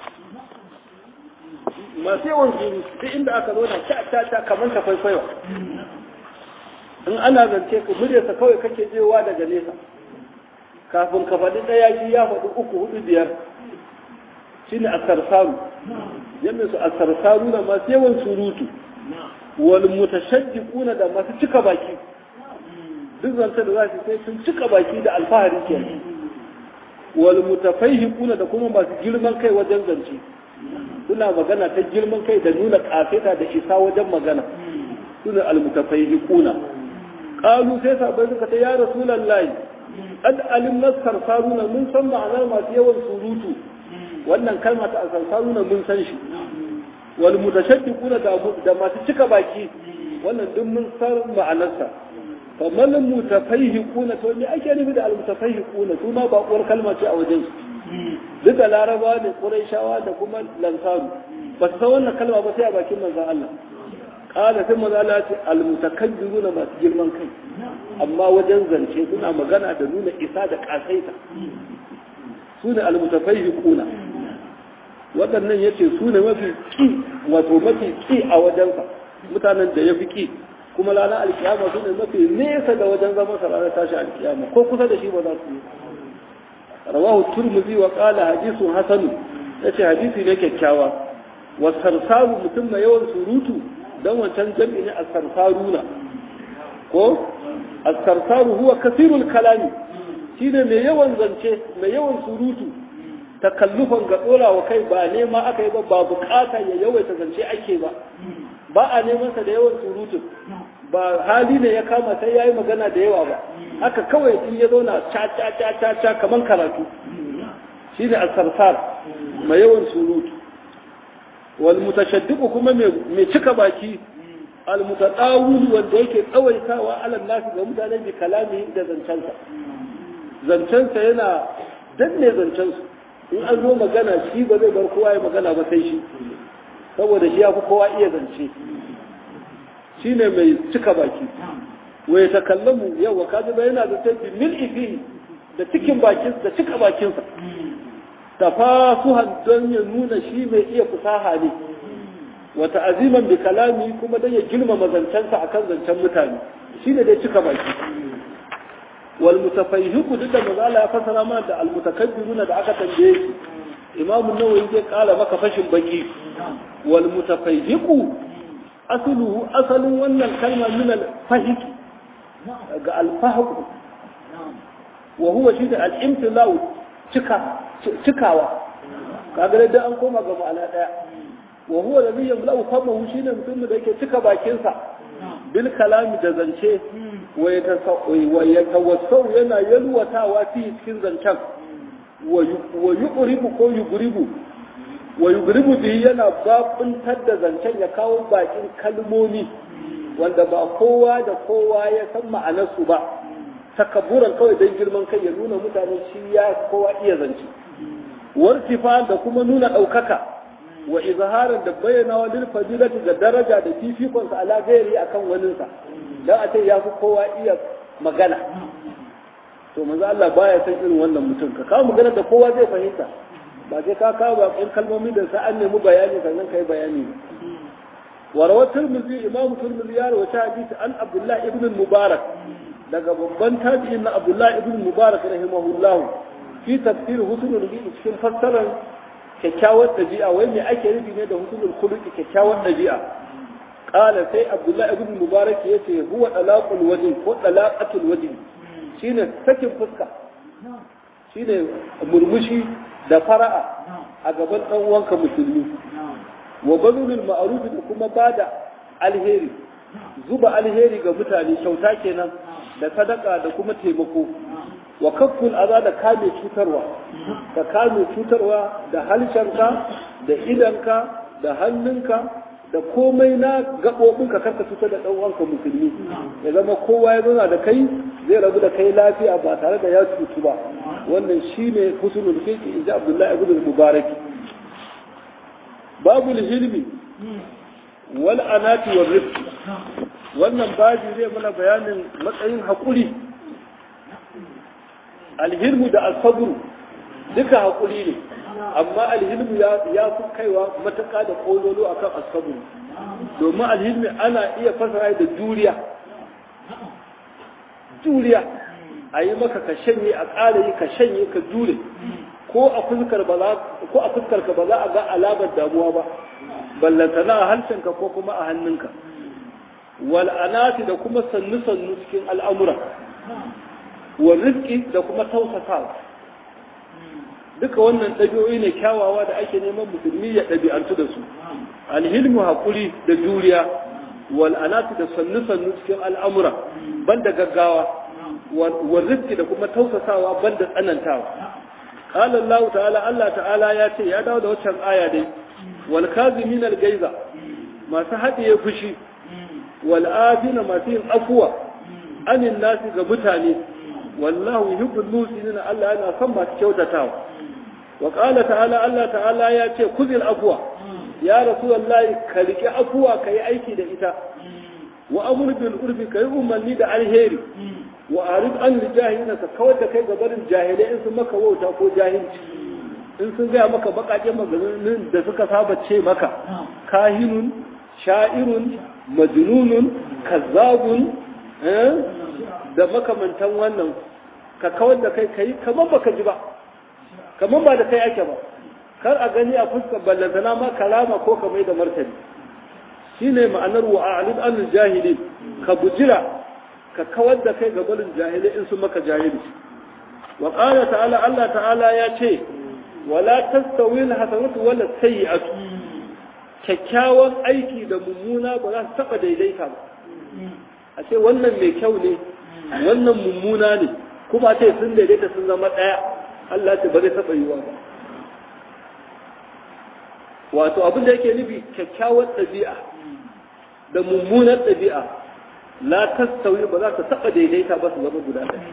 masu yawan surutu duk inda aka zo na ta ta ta kamar ta kwaikwayo in ana zance ka muryarsa kawai kake jewa daga nesa kafin ka faɗi ɗaya shi ya faɗi uku hudu biyar shine as-sarsaru yanda su as-sarsaru na masu yawan surutu wal mutashaddiquna da masu cika baki duk zance da za su sai sun cika baki da alfahari kenan wal mutafayhiquna da kuma masu girman kai wajen zance suna magana ta girman kai da nuna kafeta da isa wajen magana suna al mutafayhiquna qalu sai sabai suka ta ya rasulullahi qad alimna sarsaruna mun san ma'anar masu yawan surutu wannan kalma ta sarsaruna mun san shi wal mutashaddiquna da masu cika baki wannan duk mun san ma'anarsa fa man mutafayhiquna to me ake nufi da al mutafayhiquna su ma baƙuwar kalma ce a wajen su duka laraba da quraishawa da kuma lansaru ba su san wannan kalma ba sai a bakin manzon Allah qala sai manzon Allah ce al mutakabbiruna masu girman kai amma wajen zance suna magana da nuna isa da kasaita su ne al mutafayhiquna waɗannan ya ce su ne mafi ƙi wato mafi ƙi a wajensa mutanen da ya fi ƙi kuma ranar alkiyama su ne mafi nesa da wajen zama sa ranar tashi alkiyama ko kusa da shi ba za su yi rawahu turmuzi wa qala hadithun hasanu yace hadisi ne kyakkyawa wa sarsaru mutum mai yawan surutu dan wancan jam'i ne as-sarsaruna ko as-sarsaru huwa kasirul kalami shine mai yawan zance mai yawan surutu takallufan ga dora wa kai ba nema aka yi ba ba bukata ya yawaita zance ake ba ba a neman sa da yawan surutu ba hali ne ya kama sai yayi magana da yawa ba haka kawai in ya zauna cha cha cha cha cha kaman karatu shine as-sarsar mai yawan surutu wal mutashaddiqu kuma mai cika baki al mutadawul wanda yake tsawaitawa alal nasi ga mutanen bi kalami da zancensa zancensa yana danne zancensu in an zo magana shi ba zai bar kowa ya magana ba sai shi saboda shi ya fi kowa iya zance shi ne mai cika baki wai ta kallamu yawa kaji ba yana zance bi mil ifi da cikin bakin da cika bakinsa tafasuhan don ya nuna shi mai iya fusaha ne wata aziman bi kalami kuma don ya girmama zancensa akan zancen mutane shi ne dai cika baki والمتفيهق duk da maza Allah ya fasara mana da almutakabbiruna da aka tambaye shi Imam an-Nawawi zai kala maka fashin baki wal mutafayhiqu asluhu asalun wannan kalma min al-fahiq ga al-fahq wa huwa shi da al-imtilau cika cikawa kaga da an koma ga ma'ana daya wa huwa alladhi yamlau famahu shine mutum da yake cika bakin sa bil kalami da zance wa yatawassau yana yalwatawa fi cikin zancen wa yuqribu ko yugribu wa yugribu bi yana babuntar da zancen ya kawo bakin kalmomi wanda ba kowa da kowa ya san ma'anarsu ba takabburan kawai dan girman kai ya nuna mutane shi ya kowa iya zance wartifa da kuma nuna daukaka wa izharan da bayyana wa lil fadilati da daraja da fifikon sa ala gairi akan waninsa dan a ce ya fi kowa iya magana to manzo Allah baya san irin wannan mutum ka kawo magana da kowa zai fahimta ba sai ka kawo bakin kalmomi da sai an nemi bayani sannan kai bayani wa rawat tirmidhi imam tirmidhi ya rawaita hadisi an abdullah ibn mubarak daga babban tabi'in na abdullah ibn mubarak rahimahullah fi tafsir husnul rubi cikin fassarar kyakkyawar dabi'a wai me ake nufi ne da husnul khuluqi kyakkyawar dabi'a qala sai abdullah ibn mubarak yace huwa talaqul wajh ko talaqatul wajh shine sakin fuska shine murmushi da fara'a a gaban dan uwanka musulmi wa bazulul ma'ruf da kuma bada alheri zuba alheri ga mutane kyauta kenan da sadaka da kuma taimako wa kafful aza da kame cutarwa ka kame cutarwa da halshenka da idanka da hannunka da komai na gaɓoɓinka karka cutar da ɗan uwanka musulmi ya zama kowa ya zauna da kai zai rabu da kai lafiya ba tare da ya cutu ba wannan shine husnul fiqh inji Abdullahi ibn Mubarak babul hilmi wal anati wal rifq wannan baji zai mana bayanin matsayin haƙuri alhilmu da asabru duka haƙuri ne amma alhilmu ya fi kaiwa matuƙa da ƙololo akan asabru domin alhilmi ana iya fasara da juriya juriya a yi maka ka shanye a ƙara yi ka shanye ka jure ko a fuskar ka ba za a ga alamar damuwa ba ballantana a harshenka ko kuma a hannunka wal'anati da kuma sannu-sannu cikin al'amura wa rizki da kuma tausasawa duka wannan ɗabi'o'i ne kyawawa da ake neman musulmi ya ɗabi'antu da su alhilmu haƙuri da juriya wal'anati da sannu-sannu cikin al'amura banda gaggawa wa rizki da kuma tausasawa banda tsanantawa قال الله تعالى الله تعالى يا تي يا dawo da waccan aya dai wal kazimin al gaiza masu hadiye fushi wal afina masu yin afwa anin nasi ga mutane wallahu yuhibbul muslimin Allah yana son masu kyautatawa wa qala ta'ala Allah ta'ala ya ce kuzil afwa ya rasulullahi ka rike afwa kai aiki da ita wa amr bil urbi kai umarni da alheri wa arid an jahilina ka kawar da kai gabarin jahilai in sun maka wauta ko jahilci in sun gaya maka bakaƙen maganin da suka saba ce maka kahinun sha'irun majnunun kazzabun da makamantan wannan ka kawar da kai kai kamar baka ji ba kamar ba da kai ake ba kar a gani a fuskar ballantana ma kalama ko ka mai da martani shine ma'anar wa arid an jahilin ka bujira ka kawar da kai ga barin jahilai in sun maka jahili wa qala ta'ala Allah ta'ala ya ce wala tastawi al-hasanatu wala sayyi'atu kyakkyawan aiki da mummuna ba za su taba daidaita ba a ce wannan mai kyau ne wannan mummuna ne kuma a ce sun daidaita sun zama daya Allah ce ba zai taba yiwa ba wato abin da yake nufi kyakkyawan ɗabi'a da mummunar ɗabi'a la tastawi ba za ta taba daidaita ba su zama guda ɗaya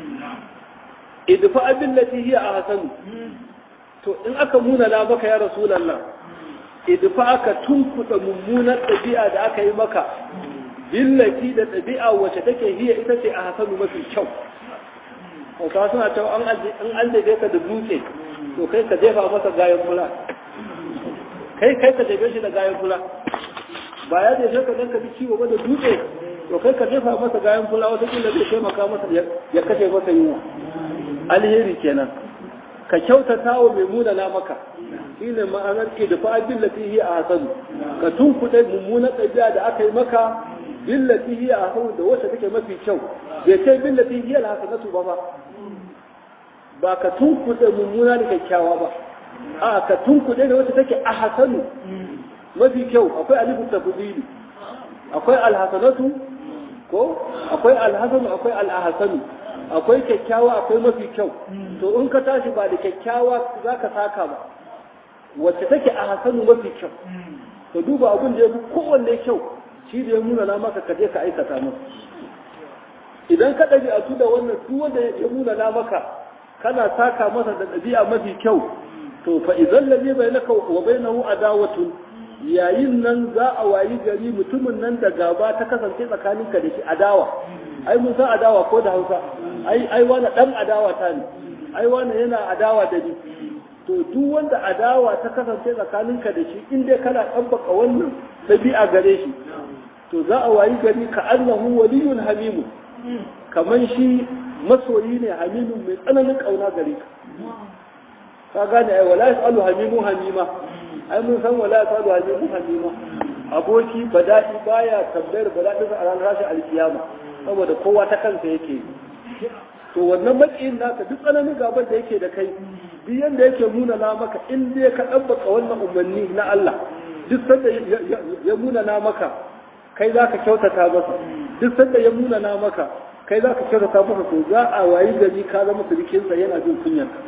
idfa abin lati hiya ahsanu to in aka muna la maka ya rasulullah idfa aka tunkuta mummunar ɗabi'a da aka yi maka billati da ɗabi'a wacce take hiya ita ce ahsanu mafi kyau ko ka suna cewa an an an daidaita da dutse to kai ka jefa masa gayan fula kai kai ka jefe shi da gayan fula ba ya jefe ka dan ka bi ciwo ba da dutse to kai ka jefa masa gayan fula wata kila zai taimaka masa ya kashe masa yunwa alheri kenan ka kyautata wa mai munana maka shine ma'anar ke da fa billati hi ahsan ka tunkuɗe mummunan ɗabi'a da aka yi maka billati hi ahsan da wacce take mafi kyau bai ce billati hi alhasanatu ba ba ba ka tunkuɗe mummuna da kyakkyawa ba a ka tunkuɗe da wacce take ahsanu mafi kyau akwai alifu tafdili akwai alhasanatu ko akwai alhasanu akwai alahsanu akwai kyakkyawa akwai mafi kyau to in ka tashi ba da kyakkyawa zaka saka ba wacce take ahsanu mafi kyau to duba abin da yafi kowanne kyau shi da ya nuna na maka ka je ka aikata masa idan ka dabi a da wannan duk wanda ya nuna na maka kana saka masa da dabi'a mafi kyau to fa idan ladhi bainaka wa bainahu adawatun yayin nan za a wayi gari mutumin nan da gaba ta kasance tsakaninka da shi adawa ai mun san adawa ko da Hausa ai ai wani dan adawa ta ne ai wani yana adawa da ni to duk wanda adawa ta kasance tsakaninka da shi in dai kana tabbaka wannan dabi'a gare shi to za a wayi gari ka annahu waliyun hamimun kaman shi masoyi ne hamimun mai tsananin kauna gare ka ka gane ai wala yasalu hamimu hamima ai mun san wala yasalu hamimu hamima aboki bada'i baya tambayar bada'i a ranar rashin alkiyama saboda kowa ta kansa yake to wannan matsayin naka duk tsananin gaban da yake da kai duk yanda yake nuna na maka in dai ka dabbaka wannan umarni na Allah duk sanda ya nuna na maka kai za ka kyautata masa duk sanda ya munana maka kai za ka kyautata masa to za a wayi gari ka zama surikinsa yana jin kunyarka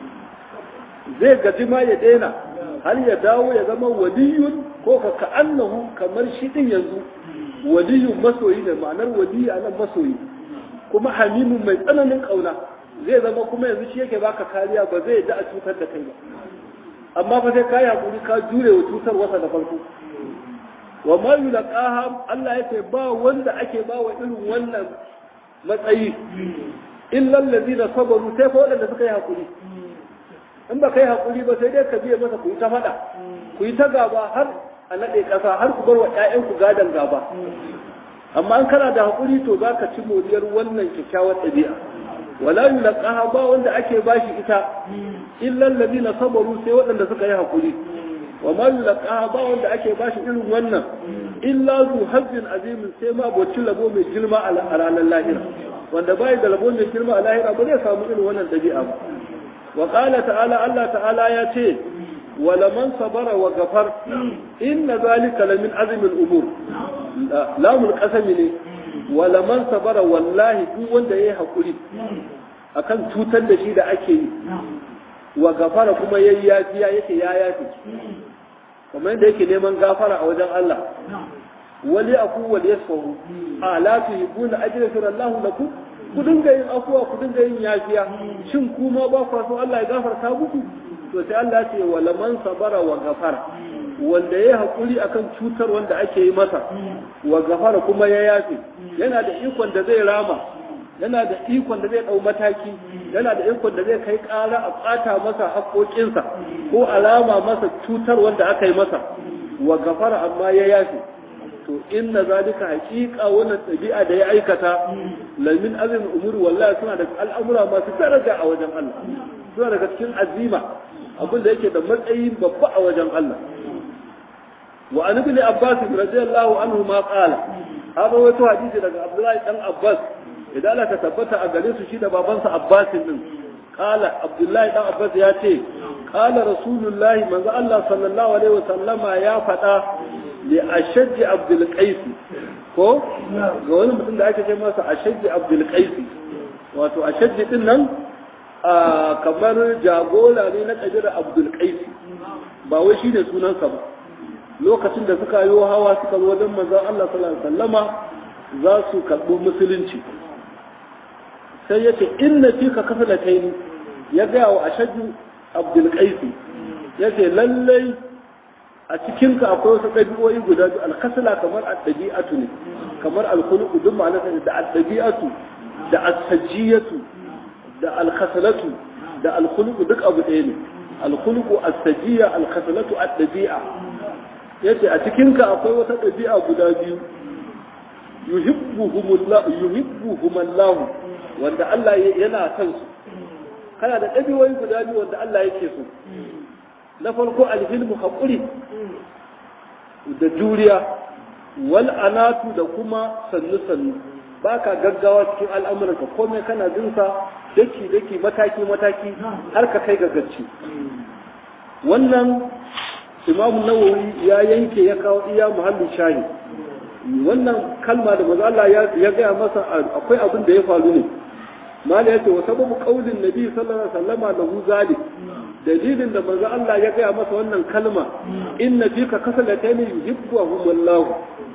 zai gaji ma ya daina har ya dawo ya zama waliyun ko ka ka'annahu kamar shi din yanzu waliyun masoyi ne ma'anar waliyi a nan masoyi kuma hamimun mai tsananin kauna zai zama kuma yanzu shi yake baka kariya ba zai da a cutar da kai ba amma fa sai kai hakuri ka jure wa cutar wasa da farko wa ma yulqaha Allah yake ba wanda ake ba wa irin wannan matsayi illa allazina sabaru sai fa wanda suka yi hakuri in ba kai hakuri ba sai dai ka biye masa ku yi ta fada ku yi ta gaba har a nade kasa har ku bar wa ƴaƴan ku gadan gaba amma an kana da hakuri to zaka ci moriyar wannan kyakkyawar ɗabi'a wala yulqaha ba wanda ake bashi ita illa allazina sabaru sai waɗanda suka yi hakuri wa ma yulqaha ba wanda ake bashi irin wannan illa zu hazzin azimin sai ma bocin labo mai girma a ranar lahira wanda bai da labo mai girma a lahira ba zai samu irin wannan ɗabi'a ba wa qala ta'ala Allah ta'ala ya ce ولمن صبر وغفر إن ذلك لمن عزم الأمور لا من قسم ne ولمن صبر والله duk wanda yayi hakuri akan cutar da shi da ake yi wa gafara kuma yayi yafiya yake ya yafi kamar yadda yake neman gafara a wajen Allah wali aku wali yasfahu ala tuhibuna ajra Allahu lakum ku dinga yin afuwa ku dinga yin yafiya shin kuma ba ku so Allah ya gafarta muku to sai Allah ya ce wala man sabara wa ghafara wanda yayi hakuri akan cutar wanda ake yi masa wa ghafara kuma ya yafi yana da ikon da zai rama yana da ikon da zai dau mataki yana da ikon da zai kai ƙara a tsata masa haƙoƙinsa ko alama masa cutar wanda aka yi masa wa ghafara amma ya yafi to inna zalika haqiqa wannan tabi'a da ya aikata lamin azmin umuri wallahi suna da al'amura masu daraja a wajen Allah suna daga cikin azima abin da yake da matsayi babba a wajen Allah wa an ibn Abbas radiyallahu anhu ma qala hada wato hadisi daga Abdullahi dan Abbas idan Allah ta tabbata a gare su shi da babansa Abbas din qala Abdullahi dan Abbas ya ce qala rasulullahi manzo Allah sallallahu alaihi wasallama ya fada li ashajj Abdul Qais ko ga wani mutum da ake ce masa ashajj Abdul Qais wato ashajj din nan kamar jagora ne na kabira Abdul Qais ba wai shi ne sunansa ba lokacin da suka yi hawa suka zo wajen manzon Allah sallallahu alaihi wasallama za su karɓi musulunci sai yace inna fika kasalataini ya ga wa ashajj Abdul Qais yace lallai a cikin ka akwai wasu ɗabi'o'i guda biyu al-kasala kamar ad-dabi'atu ne kamar al-khuluq duk ma'anarsa da ad-dabi'atu da as-sajiyatu da al-khasalatu da al-khuluq duk abu ɗaya ne al-khuluq as-sajiya al-khasalatu ad-dabi'a yace a cikin ka akwai wata ɗabi'a guda biyu yuhibbuhumullah yuhibbuhumullah wanda Allah yana son su kana da ɗabi'o'i guda biyu wanda Allah yake so na farko al-hilmu haƙuri da juriya wal anatu da kuma sannu sannu baka gaggawa cikin al'amuranka komai kana jinsa daki daki mataki mataki har ka kai ga gacci wannan Imam Nawawi ya yanke ya kawo iya muhallin shahi wannan kalma da manzo Allah ya gaya masa akwai abin da ya faru ne mala yace wa sababu qaulin nabi sallallahu alaihi wasallama lahu zalik dalilin da manzo Allah ya gaya masa wannan kalma inna fika kasalatayn yuhibbuhum Allah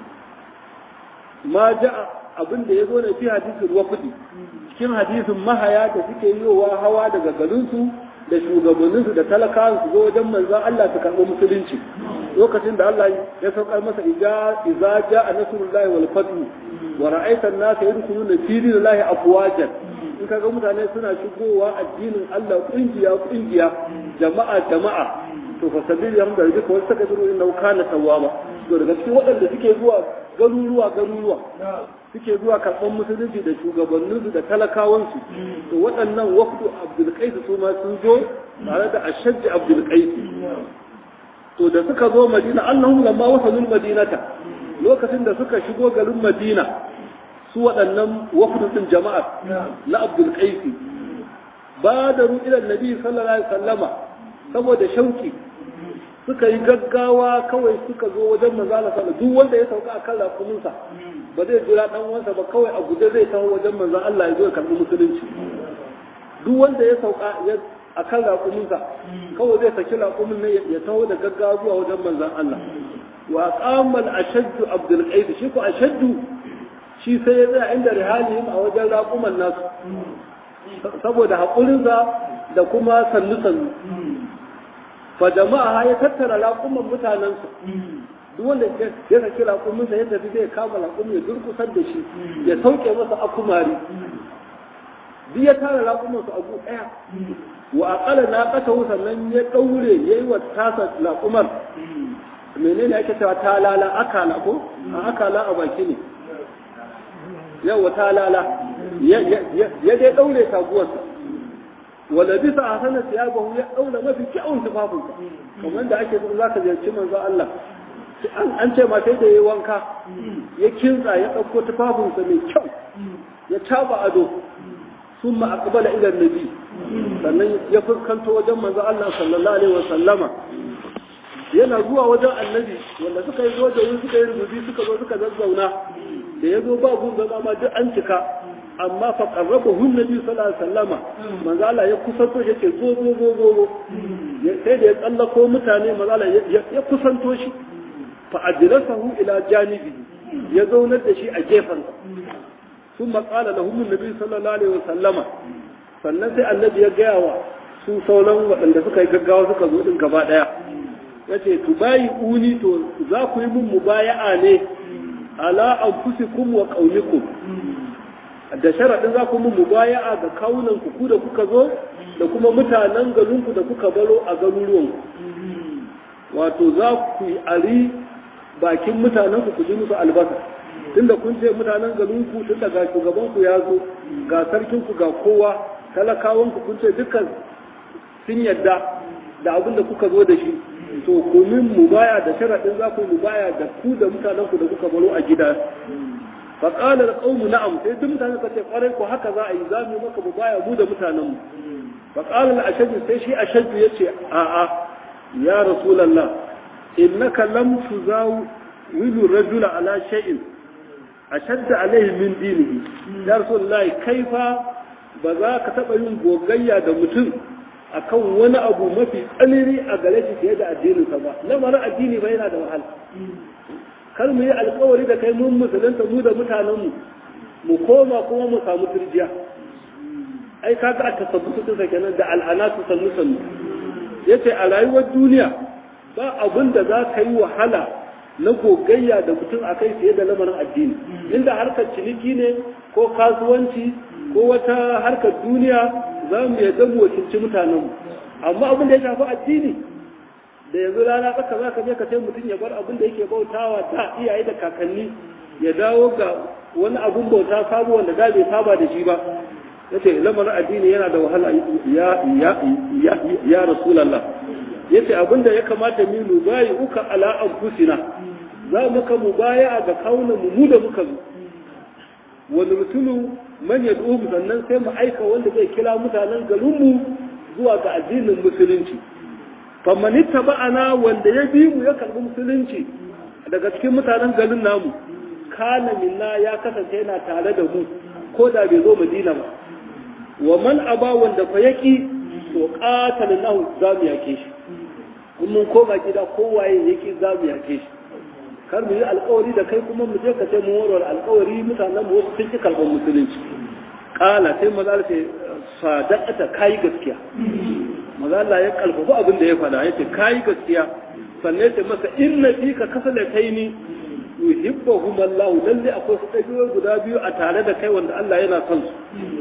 ma jaa abin da yazo ne fi hadisin wafdi cikin hadisin mahaya da suke yiwa hawa daga garin su da shugabanninsu da talakawan su zo wajen manzon Allah su karɓi musulunci lokacin da Allah ya saukar masa ija iza jaa nasrullahi wal fathu wa ra'aita an-nasa yadkhuluna fi dinillahi afwajan in kaga mutane suna shigowa addinin Allah kungiya kungiya jama'a jama'a to fa sabili hamda duka wasu saka duru inna kana tawwaba to daga cikin waɗanda suke zuwa garuruwa garuruwa suke zuwa karɓar musulunci da shugabanninsu da talakawansu to waɗannan wafdu Abdul Qais su ma sun zo tare da Ashajj Abdul Qais to da suka zo Madina annahum lamma wasalul madinata lokacin da suka shigo garin Madina su waɗannan wafdun jama'a na Abdul Qais badaru ila Nabi sallallahu alaihi wasallama saboda shauki suka yi gaggawa kawai suka zo wajen manzo Allah sallallahu duk wanda ya sauka akan raƙuminsa ba zai jira dan uwansa ba kawai a guje zai taho wajen manzo Allah ya zo ya karbi musulunci duk wanda ya sauka akan raƙuminsa kawai zai saki raƙumin ne ya taho da gaggawa zuwa wajen manzon Allah wa qama al-ashaddu Abdul Qais shi ko ashaddu shi sai ya tsaya inda rihalihim a wajen raƙuman nasu saboda haƙurinsa da kuma sannu-sannu fa jama'a ya tattara raƙuman mutanensu duk wanda ya saki raƙuminsa ya tafi zai kama raƙumin ya durkusar da shi ya sauke masa akumari duk ya tara raƙumansu a gu ɗaya wa aƙala na ƙasa sannan ya ɗaure ya yi wa tasa raƙumar menene ake cewa talala akala ko a akala a baki ne yawa talala ya dai daure taguwarsa wala bisa a sanar siyabahu ya daura mafi kyawun tufafinsa kamar da ake so zaka ziyarci manzo Allah an ce ma sai da yayi wanka ya kinsa ya dauko tufafinsa mai kyau ya taba ado summa aqbala ila nabi sannan ya fuskanto wajen manzo Allah sallallahu alaihi wasallama yana zuwa wajen annabi wanda suka yi zo da wuri suka yi rubuci suka zo suka zazzauna da ya zo ba gun zama ma duk an cika amma fa qarraba hun nabi sallallahu alaihi wasallama manzo Allah ya kusanto yake zo zo zo zo sai da ya tsallako mutane manzo Allah ya kusanto shi fa ajlasahu ila janibi ya zaunar da shi a gefen sun qala lahum nabi sallallahu alaihi wasallama sannan sai annabi ya gaya wa su sauran waɗanda suka yi gaggawa suka zo din gaba daya yace tubayi uni to za ku yi mun mubaya'a ne ala anfusikum wa qaulikum da sharadin za ku mun mubaya'a ga kaunan ku da kuka zo da kuma mutanen garinku da kuka baro a garuruwan wato za ku yi ari bakin mutanen ku ku ji musu albasa tunda kun ce mutanen garinku tun daga shugaban ku ya zo ga sarkin ku ga kowa talakawan ku kun ce dukkan sun yadda da abin da kuka zo da shi to kumin mubaya da sharadin za ku mubaya da ku da mutanen ku da kuka baro a gida fa qala al-qawm na'am sai duk mutanen ka ce kwarai ko haka za a yi za mu maka mubaya mu da mutanen mu fa qala al-ashaj sai shi ashaj yace a a ya rasulullah innaka lam tuzawilu rajula ala shay'in ashadda alayhi min dinihi ya rasulullah kaifa ba za ka taba yin gogayya da mutum akan wani abu mafi tsanani a gare shi fiye da addininsa ba lamarin addini ba yana da wahala kar mu yi alkawari da kai mun musulunta mu da mutanenmu mu koma kuma mu samu turjiya ai kaga a tasabbutu ta kenan da al'anatu sannu sannu yace a rayuwar duniya ba abin da za ka yi wahala na gogayya da mutum akai fiye da lamarin addini inda harkar ciniki ne ko kasuwanci ko wata harkar duniya za mu yadda mu wakilci mutanenmu amma abin da ya shafi addini da yanzu rana tsaka za ka je ka sai mutum ya bar abin da yake bautawa ta iyaye da kakanni ya dawo ga wani abin bauta sabo wanda da bai saba da shi ba ya ce lamarin addini yana da wahala ya ya ya ya rasulallah ya ce abin da ya kamata mu mu bayi uka ala anfusina za mu ka mu baya ga kaunan mu da muka zo wani mutumin man ya duhu sannan sai mu aika wanda zai kira mutanen garinmu zuwa ga addinin musulunci famanitta ba'ana wanda ya bi mu ya karbi musulunci daga cikin mutanen garin namu kana minna ya kasance yana tare da mu ko da bai zo madina ba wa man aba wanda fa yaki to qatalnahu za mu yake shi kun mun koma gida kowaye yake za mu yake shi kar mu yi alƙawari da kai kuma mu je ka ce mu warware alƙawari mutanen mu wasu sun ci karɓar musulunci ƙala sai maza ce sadaqata kai gaskiya maza Allah ya kalfafa abin da ya faɗa yace kai gaskiya sannan sai masa inna fika kasalataini yuhibbuhum Allah lalle akwai su ɗabi'u guda biyu a tare da kai wanda Allah yana son su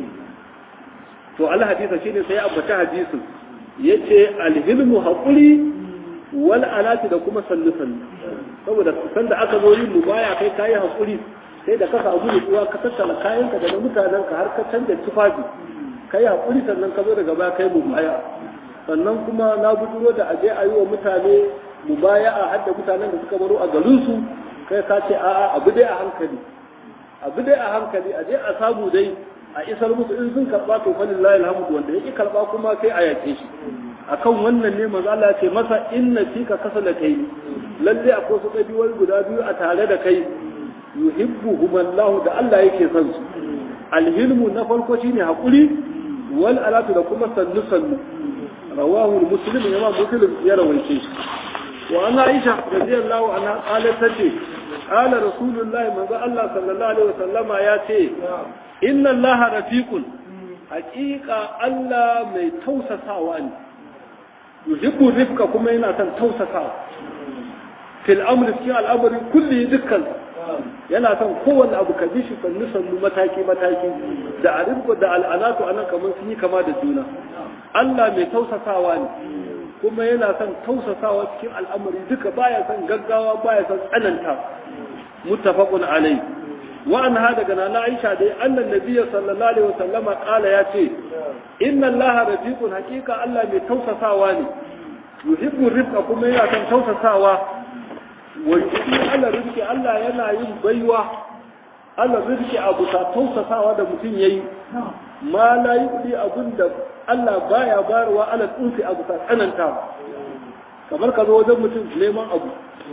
to al hadisa shine sai ambata hadisin yace alhilmu haquli wal alati da kuma sallu sallu saboda sanda aka zo yin mubaya kai kayi hakuri sai da ka samu nutsuwa ka tattala kayanka da mutanenka har ka canza tufafi kai hakuri sannan ka zo daga baya kai mubaya sannan kuma na buduro da aje a yi wa mutane mubaya a hadda mutanen da suka baro a garinsu kai ka ce a'a abu dai a hankali abu dai a hankali aje a samu dai a isar musu in sun karba to fa lillahi alhamdu wanda yake karba kuma sai a yake shi akan wannan ne manzo Allah ya ce masa inna fika kasalatayn lalle akwai su dabiwar guda biyu a tare da kai yuhibbuhum Allah da Allah yake son su alhilmu na farko shine hakuri wal alatu da kuma sannu sannu rawahu muslim imam muslim ya rawaice shi wa ana aisha radiyallahu anha qalat tace qala rasulullahi manzo Allah sallallahu alaihi wasallama ya ce inna Allah rafiqun haqiqa Allah mai tausasawa ne yuhibbu rifqa kuma yana son tausasawa fil amri fi al'amri kulli dukkan yana son kowanne abu ka bi shi sannu sannu mataki mataki da arifku da al'anatu anan kamar sun yi kama da juna Allah mai tausasawa ne kuma yana son tausasawa cikin al'amari duka baya son gaggawa baya son tsananta muttafaqun alai wa anha daga nana Aisha dai annan nabiyyi sallallahu alaihi wasallama kala yace inna Allaha rafiqun haqiqa Allah mai tausasawa ne yuhibbu rifqa kuma yana son tausasawa wa yuhibbu ala rizqi Allah yana yin baiwa ala rizqi abu ta tausasawa da mutum yayi ma la yudi abunda Allah baya bayarwa ala tsufi abu ta tsananta kamar ka zo wajen mutum neman abu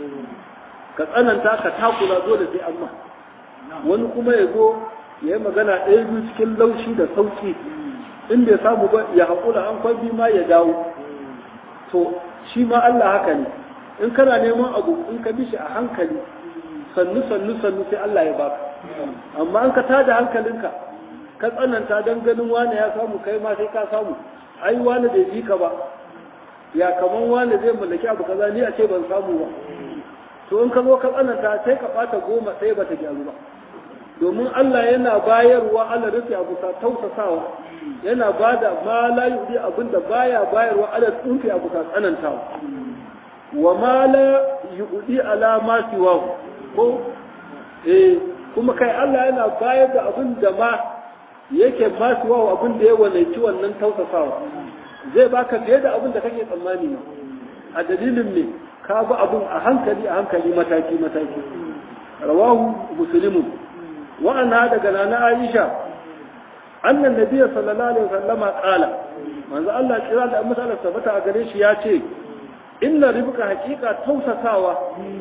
ka tsananta ka takura dole sai amma wani kuma ya zo ya yi magana ɗaya biyu cikin laushi da sauki in bai samu ba ya haƙura an kwabi ma ya dawo to shi ma Allah haka ne in kana neman abu in ka bi shi a hankali sannu sannu sannu sai Allah ya baka amma an ka tada hankalinka ka tsananta don ganin wani ya samu kai ma sai ka samu ai wani bai bi ka ba ya kaman wani zai mallaki abu kaza ni a ce ban samu ba to in ka zo ka tsananta sai ka bata goma sai bata gyaru ba domin Allah yana bayarwa Allah rufe abu sa tausasawa yana bada ma la yudi abinda baya bayarwa Allah tsunfi abu sa tsanantawa wa ma la yudi ala ma siwa ko eh kuma kai Allah yana bayar da abinda ma yake ba siwa abinda ya walaici wannan tausasawa zai baka fiye da abinda kake tsammani a dalilin me ka bi abun a hankali a hankali mataki mataki rawahu muslimun wa anha daga nana Aisha annan nabiy sallallahu alaihi wasallam qala manzo Allah kira da misalan sabata a gare shi ya ce inna ribka haqiqa tausasawa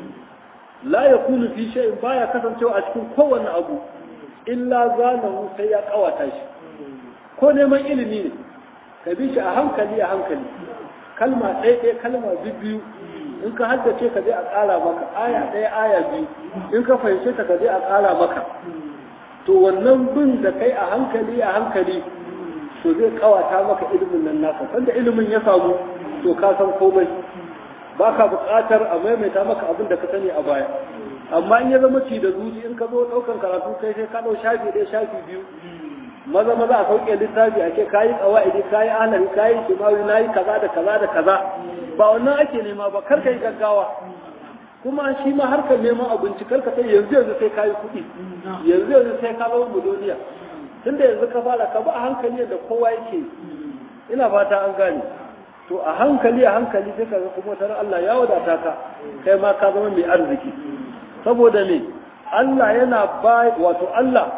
la yakunu fi shay'in baya kasancewa a cikin kowanne abu illa zanahu sai ya kawata shi ko neman ilimi ne ka bi shi a hankali a hankali kalma ɗaya ɗaya kalma biyu in ka haddace ka je a ƙara maka aya ɗaya aya biyu in ka fahimce ta ka je a ƙara maka to wannan bin da kai a hankali a hankali to zai kawata maka ilimin nan naka sanda ilimin ya samu to ka san komai ba ka buƙatar a maimaita maka abin da ka sani a baya amma in ya zama ci da zuci in ka zo ɗaukan karatu kai sai ka ɗau shafi ɗaya shafi biyu maza maza a sauke littafi a ke kayi ƙawa'idi kayi ahlari kayi shimawi na yi kaza da kaza da kaza ba wannan ake nema ba kar ka yi gaggawa kuma shi ma harkar neman abinci kar ka sai yanzu yanzu sai kayi kuɗi yanzu yanzu sai ka zama miliyoniya tunda yanzu ka fara ka ba a hankali yadda kowa yake ina fata an gane to a hankali a hankali sai ka ga kuma tare Allah ya wadata ka kai ma ka zama mai arziki saboda ne Allah yana ba wato Allah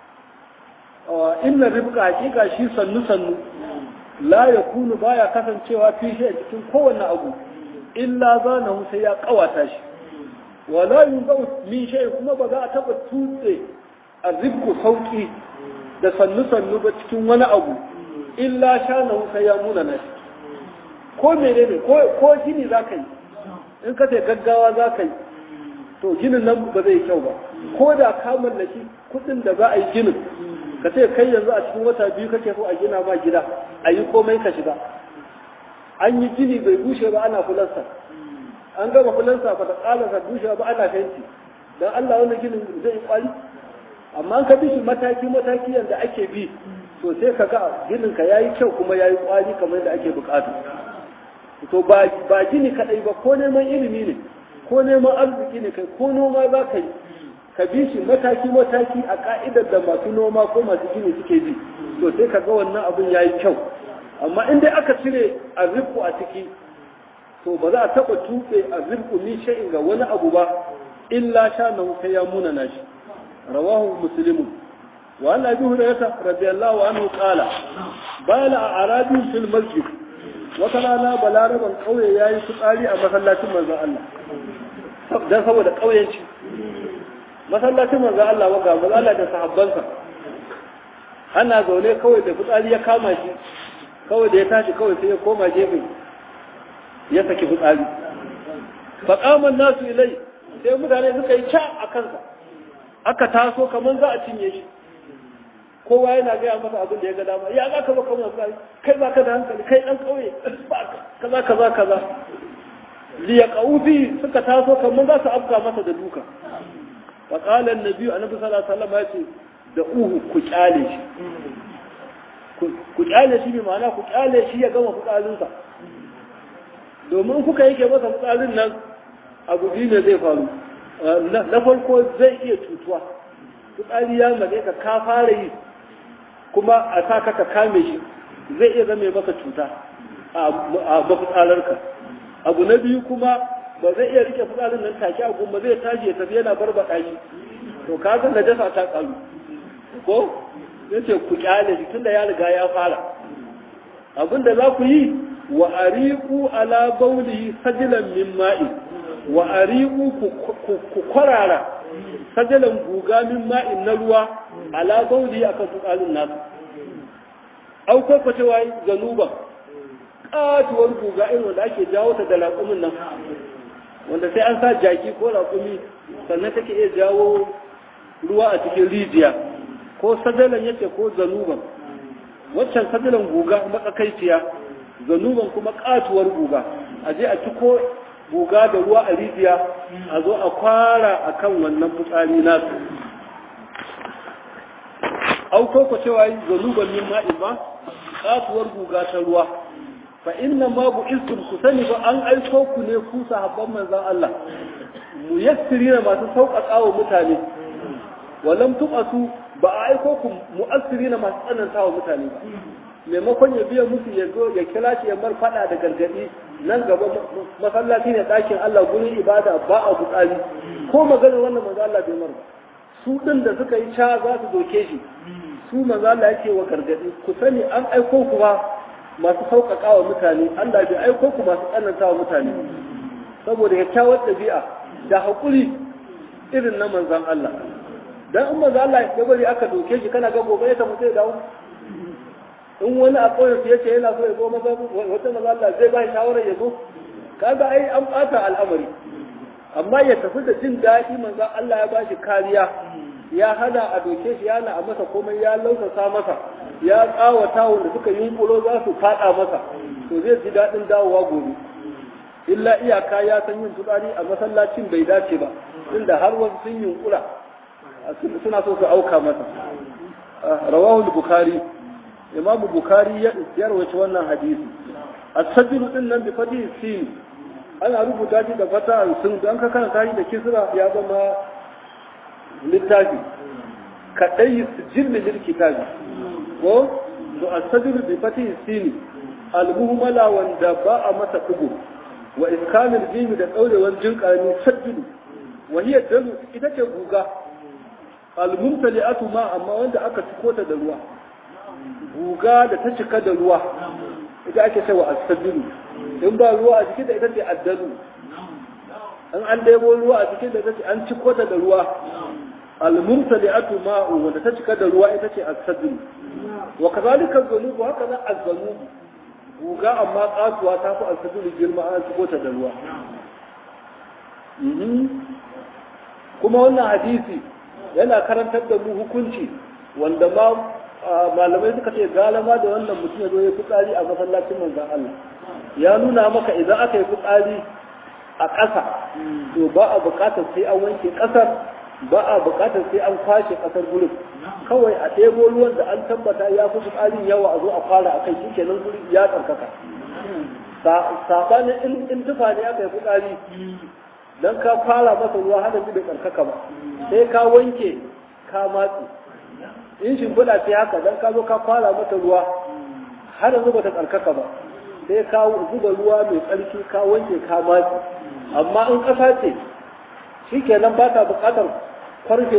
inna ribka hakika shi sannu sannu la yakunu baya kasancewa fi shi a cikin kowanne abu illa zanahu sai ya kawata shi wala yunzau min shay kuma ba za a taba tutse arzikku sauki da sannu sannu ba cikin wani abu illa shanahu sai ya muna nashi ko menene ko ko gini zaka yi in ka ce gaggawa zaka yi to ginin nan ba zai kyau ba ko da ka mallaki kudin da za a yi ginin ka ce kai yanzu a cikin wata biyu kake so a gina ma gida a yi komai ka shiga an yi gini bai bushe ba ana fulansa an gama fulansa ba ta ƙalarsa bushe ba ana fenti don Allah wani ginin zai yi kwari amma an ka bi shi mataki mataki yadda ake bi to sai ka ga ginin ka yayi kyau kuma yayi kwari kamar da ake bukata to ba ba gini kadai ba ko neman ilimi ne ko neman arziki ne kai ko noma za ka yi ka bi shi mataki-mataki a ka'idar da masu noma ko masu gini suke bi to sai ka ga wannan abin ya yi kyau amma in dai aka cire arziki a ciki to ba za a taɓa tuɓe arziki ni sha'in ga wani abu ba illa sha na sai ya muna nashi rawahu muslimun wa an abi hurairah radiyallahu anhu qala bala a arabin fil masjid wata rana balaraban ƙauye ya yi fitsari a masallacin manzon Allah don saboda ƙauyenci masallacin manzon Allah wa ga Allah da sahabbansa ana zaune kawai da fitsari ya kama shi kawai da ya tashi kawai sai ya koma gefe ya saki fitsari faƙaman nasu ilai sai mutane suka yi ca a kansa aka taso kamar za a cinye shi kowa yana gaya masa abin da ya ga dama ya za ka zo kamar fitsari kai za ka da hankali kai ɗan ƙauye kaza kaza kaza liya ƙaufi suka taso kamar za su afka masa da duka faƙalan nabiyu annabi sallallahu alaihi wasallam ya ce da uhu ku kyale shi ku kyale shi bi ma'ana ku kyale shi ya gama fitsarinsa domin kuka yake masa fitsarin nan abu biyu ne zai faru na farko zai iya cutuwa fitsari ya mace ka ka fara yi kuma a sa ka kame shi zai iya zama maka cuta a mafitsararka abu na biyu kuma ba zai iya rike fitsarin nan take a gumba zai tashi ya tafi yana barbaɗa shi to kaga najasa ta karu ko yace ku kyale shi tunda ya riga ya fara abinda za ku yi wa ariqu ala bawlihi sajlan min ma'i wa ariqu ku kwarara sajlan guga min ma'in na ruwa ala bawlihi akan fitsarin nasu au ko ko cewa zanuba katuwar guga irin wanda ake jawo ta da raƙumin nan wanda sai an sa jaki ko raƙumi sannan take iya jawo ruwa a cikin rijiya ko sadalan yake ko zanuban waccan sadalan guga matsakaiciya zanuban kuma katuwar guga a je a ciko guga da ruwa a rijiya a zo a kwara akan wannan fitsari nasu au ko ko cewa zanuban min ma'in ba katuwar guga ta ruwa fa inna ma bu'istum ku sani ba an aiko ku ne ku sahabban manzon Allah muyassirina masu sauƙaƙa wa mutane walam tuqasu ba a aiko ku mu'assirina masu tsananta wa mutane ba maimakon ya biya musu ya zo ya kira shi ya bar fada da gargadi nan gaba masallaci ne ɗakin Allah gurin ibada ba a buƙari ko maganar wannan manzo Allah bai mar su din da suka yi ca za su doke shi su manzo Allah yake wa gargadi ku sani an aiko ku ba masu sauƙaƙa wa mutane Allah bai aiko ku masu tsananta wa mutane saboda kyakkyawar ɗabi'a da haƙuri irin na manzon Allah dan in manzo Allah ya bari aka doke shi kana ga gobe ya tafi sai dawo in wani a ƙauyen su yace yana so ya zo maza wata manzo Allah zai ba shi shawara ya zo kaga ai an ɓata al'amari amma ya tafi da jin daɗi manzo Allah ya ba shi kariya ya hana a doke shi yana a masa komai ya lausasa masa ya tsawata wanda suka yunƙuro za su faɗa masa to zai ji daɗin dawowa gobe illa iyaka ya san yin fitsari a masallacin bai dace ba inda har wasu sun yunƙura suna so su auka masa rawahu bukhari imam bukhari ya rawaita wannan hadisi as-sajlu din nan bi fadi sin ana rubuta shi da fata sun dan ka kana tari da kisra ya zama littafi kadai sijil lil kitabi ko to as-sajlu bi fadi sin al-muhmala wanda ba a masa tugu wa iskamil jimi da daurewar jinkarami sajlu wa hiya dalu ita ce guga al-mumtali'atu ma amma wanda aka ciko ta da ruwa guga da ta cika da ruwa ita ake cewa as-sajlu in ba ruwa a cikin da ita ce addalu an an debo ruwa a cikin da ita ce an ciko ta da ruwa al-mumtali'atu ma wanda ta cika da ruwa ita ce as-sajlu wa kadhalika az-zunubu haka nan az-zunubu guga amma kasuwa ta fi as-sajlu girma an ciko ta da ruwa kuma wannan hadisi yana karantar da mu hukunci wanda ma malamai suka ce galama da wannan mutum ya zo ya fitsari a masallacin manzon Allah ya nuna maka idan aka yi fitsari a ƙasa to ba a buƙatar sai an wanke ƙasar ba a buƙatar sai an kwashe ƙasar gurin kawai a ɗebo ruwan da an tabbata ya fi fitsarin yawa a zo a fara a kai shi kenan guri ya tsarkaka saɓanin in tufa ne aka yi fitsari don ka fara masa ruwa hada bai tsarkaka ba sai ka wanke ka matsi in shimfiɗa ce haka don ka zo ka fara mata ruwa har yanzu ba ta tsarkaka ba sai ka zuba ruwa mai tsarki ka wanke ka matsi amma in ƙasa ce shi kenan ba ta buƙatar kwarfewa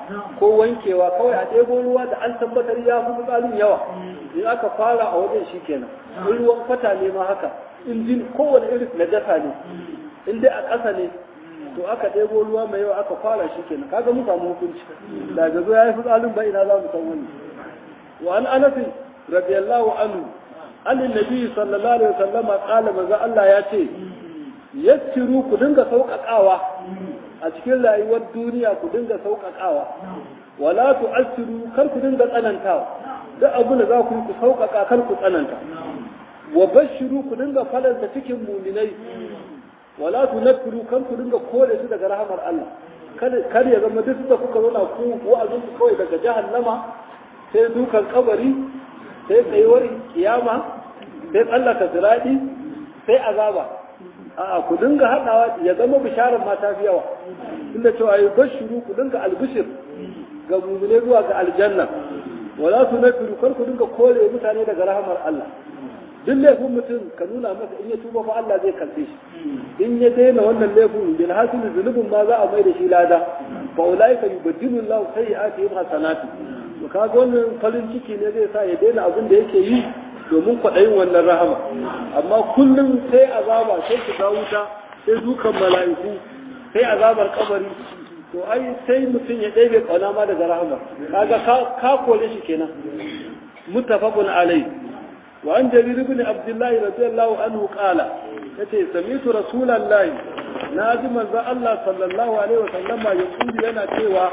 ko wankewa kawai a ɗebo ruwa da an tabbatar ya fi fitsarin yawa in aka fara a wajen shi kenan in ruwan kwata ne ma haka in jin kowane irin najasa ne in dai a ƙasa ne to aka ɗebo ruwa mai yawa aka fara shi kenan kaga mu samu hukunci da gazo ya yi fitsarin ba ina za mu san wani wa an anas radiyallahu anhu an annabi sallallahu alaihi wasallam qala maza Allah ya ce yassiru ku dinga sauƙaƙawa a cikin rayuwar duniya ku dinga sauƙaƙawa wala tu'assiru kar ku dinga tsanantawa duk abin da za ku yi ku sauƙaƙa kar ku tsananta wa bashiru ku dinga falanta cikin muminai wala tunaffiru kar ku dinga kore su daga rahamar Allah kar ya zama duk da kuka zauna ku wa'azin ku kawai daga jahannama sai dukan kabari sai tsayuwar kiyama sai tsallaka sirati sai azaba a'a ku dinga hadawa ya zama bisharar ma ta fi yawa inda cewa yi bashiru ku dinga albishir ga mu'mine zuwa ga aljanna wala tunaffiru kar ku dinga kore mutane daga rahamar Allah duk laifin mutum ka nuna masa in ya tuba fa Allah zai karbe shi in ya daina wannan laifin bil hasil zunubin ma za a mai da shi lada fa ulaika yubaddilu Allah sayyi'atihim hasanati to kaga wannan farin ciki ne zai sa ya daina abin da yake yi domin kwaɗayin wannan rahama amma kullum sai azaba sai shiga wuta sai dukan mala'iku sai azabar kabari to ai sai mutum ya ɗebe ƙauna ma daga rahama kaga ka kore shi kenan muttafaqun alai wa an jarir ibn abdullah radiyallahu anhu qala yace sami'tu rasulullahi naji manzo Allah sallallahu alaihi wa sallama yaqulu yana cewa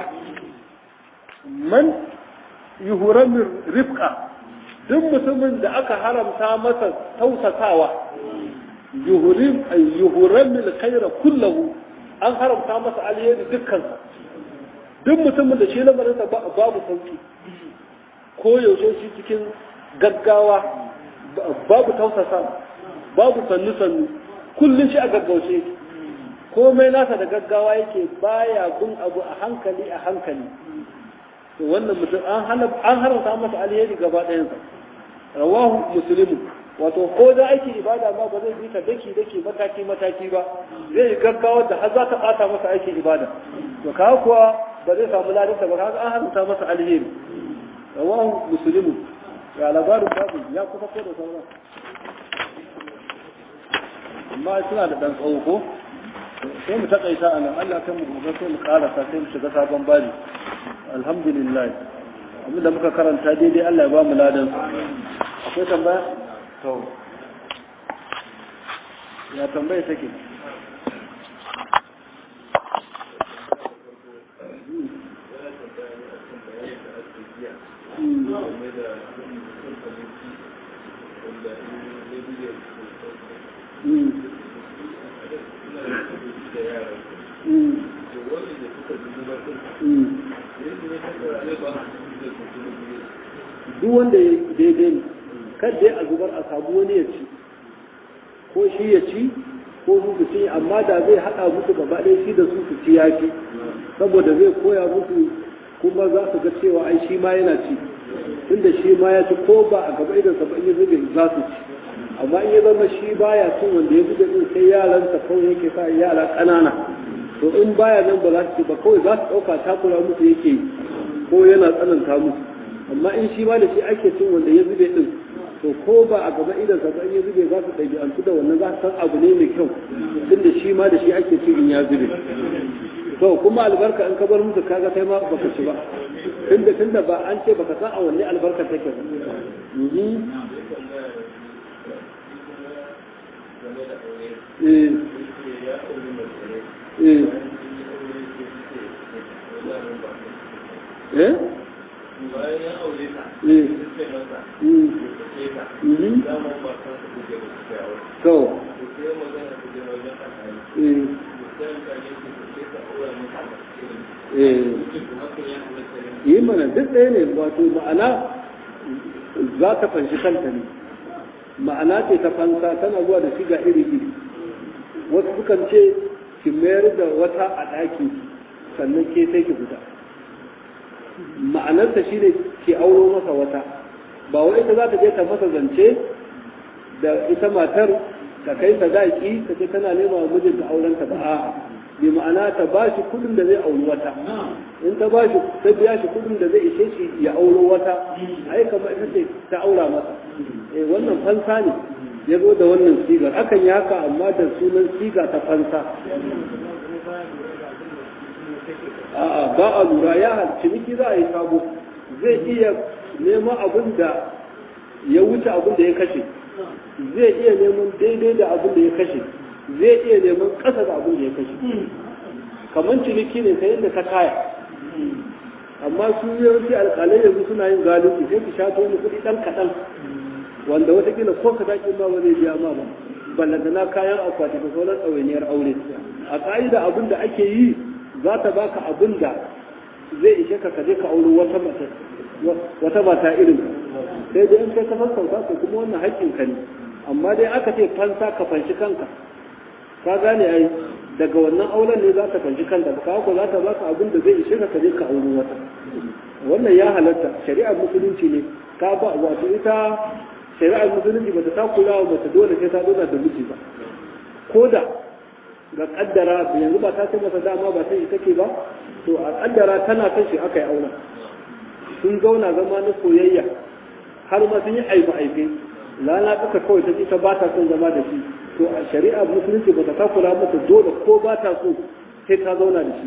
man yuhramu rifqa duk mutumin da aka haramta masa tausasawa yuhurim ay yuhuramil khayra kullahu an haramta masa alheri dukkan duk mutumin da shi lamarin sa babu sauki ko yaushe shi cikin gaggawa babu tausasa babu sannu sannu kullun shi a gaggauce komai nasa da gaggawa yake baya gun abu a hankali a hankali to wannan mutum an haramta masa alheri gaba ɗayansa rawahu muslimu wato ko da ake ibada ma ba zai bi ta daki daki mataki mataki ba zai yi gaggawa da har za ta ɓata masa aikin ibada to kawo kuwa ba zai samu ladarsa ba kaga an haramta masa alheri rawahu muslimu ga labarin babu ya kusa ko da sauran amma suna da ɗan tsawo ko sai mu takaita a nan Allah kan mu gobe sai mu karasa sai mu shiga sabon bari alhamdulillah abinda muka karanta daidai Allah ya ba mu ladan akwai tambaya to ya tambaya take duk wanda ya daidai ne kada ya zubar a samu wani ya ci ko shi ya ci ko su su ci amma da zai haɗa musu gaba ɗaya shi da su su ci yafi saboda zai koya musu kuma za su ga cewa ai shi ma yana ci tunda shi ma ya ci ko ba a gaba idansa ba in ya zube za su ci amma in ya zama shi baya cin wanda ya zube din sai yaransa kawai yake sa yara ƙanana to in baya nan ba za su ci ba kawai za su ɗauka takura musu yake ko yana tsananta musu amma in shi ma da shi ake cin wanda ya zube din to ko ba a gaba idan sa ba in ya zube za su ɗabi'antu da wannan za su san abu ne mai kyau tunda shi ma da shi ake cin in ya zube to kuma albarka in ka bar musu kaga kai ma baka ci ba tunda tunda ba an ce baka san a wanne albarka take ba eh eh eh bayan ya aure ta eh mm to eh yi mana duk ɗaya ne wato ma'ana za ta fanshi kanta ne ma'ana ce ta fansa tana zuwa da shiga iri iri wasu sukan ce ki mayar da wata a ɗaki sannan ke sai ki fita ma'anarta shi ne ki auro masa wata ba wai ita za ta je ta masa zance da ita matar ta kai sadaki ta ce tana nema wa mijinta aurenta ba a'a bi ma'ana ta ba shi kudin da zai auri wata in ta bashi ta biya shi kudin da zai ishe shi ya auro wata ai kamar ita ce ta aura masa eh wannan fansa ne ya zo da wannan sigar akan yi haka amma da sunan siga ta fansa a'a ba a lura ya halci miki za a yi sabo zai iya neman abin da ya wuce abin da ya kashe zai iya neman daidai da abin da ya kashe zai iya neman ƙasa da abin da ya kashe kamar ciniki ne sai inda ka kaya amma su yawanci alƙalai yanzu suna yin zalunci sai ki shato wani kuɗi ɗan kaɗan wanda watakila ko ka daƙin ba zai biya ma ba ballantana kayan akwati da sauran ɗawainiyar aure a ƙa'ida abin da ake yi za ta baka abin da zai ishe ka kaje ka auri wata mata wata mata irin sai dai in kai ka sassauta ko kuma wannan haƙƙin ka ne amma dai aka ce fansa ka fanshi kanka ka gane ai daga wannan auren ne za ka fanshi kanka ka ko za ta baka abin da zai ishe ka kaje ka auri wata wannan ya halatta shari'ar musulunci ne ka ba wato ita shari'ar musulunci bata takura wa bata dole sai ta dona da miji ba ko da ga kaddara yanzu ba ta ce masa dama ba sai take ba to a kaddara tana son shi aka yi auna sun zauna zama na soyayya har ma sun yi aifa aife lana duka kawai ta ta ba ta son zama da shi to a shari'a musulunci ba ta takura mata dole ko ba ta so sai ta zauna da shi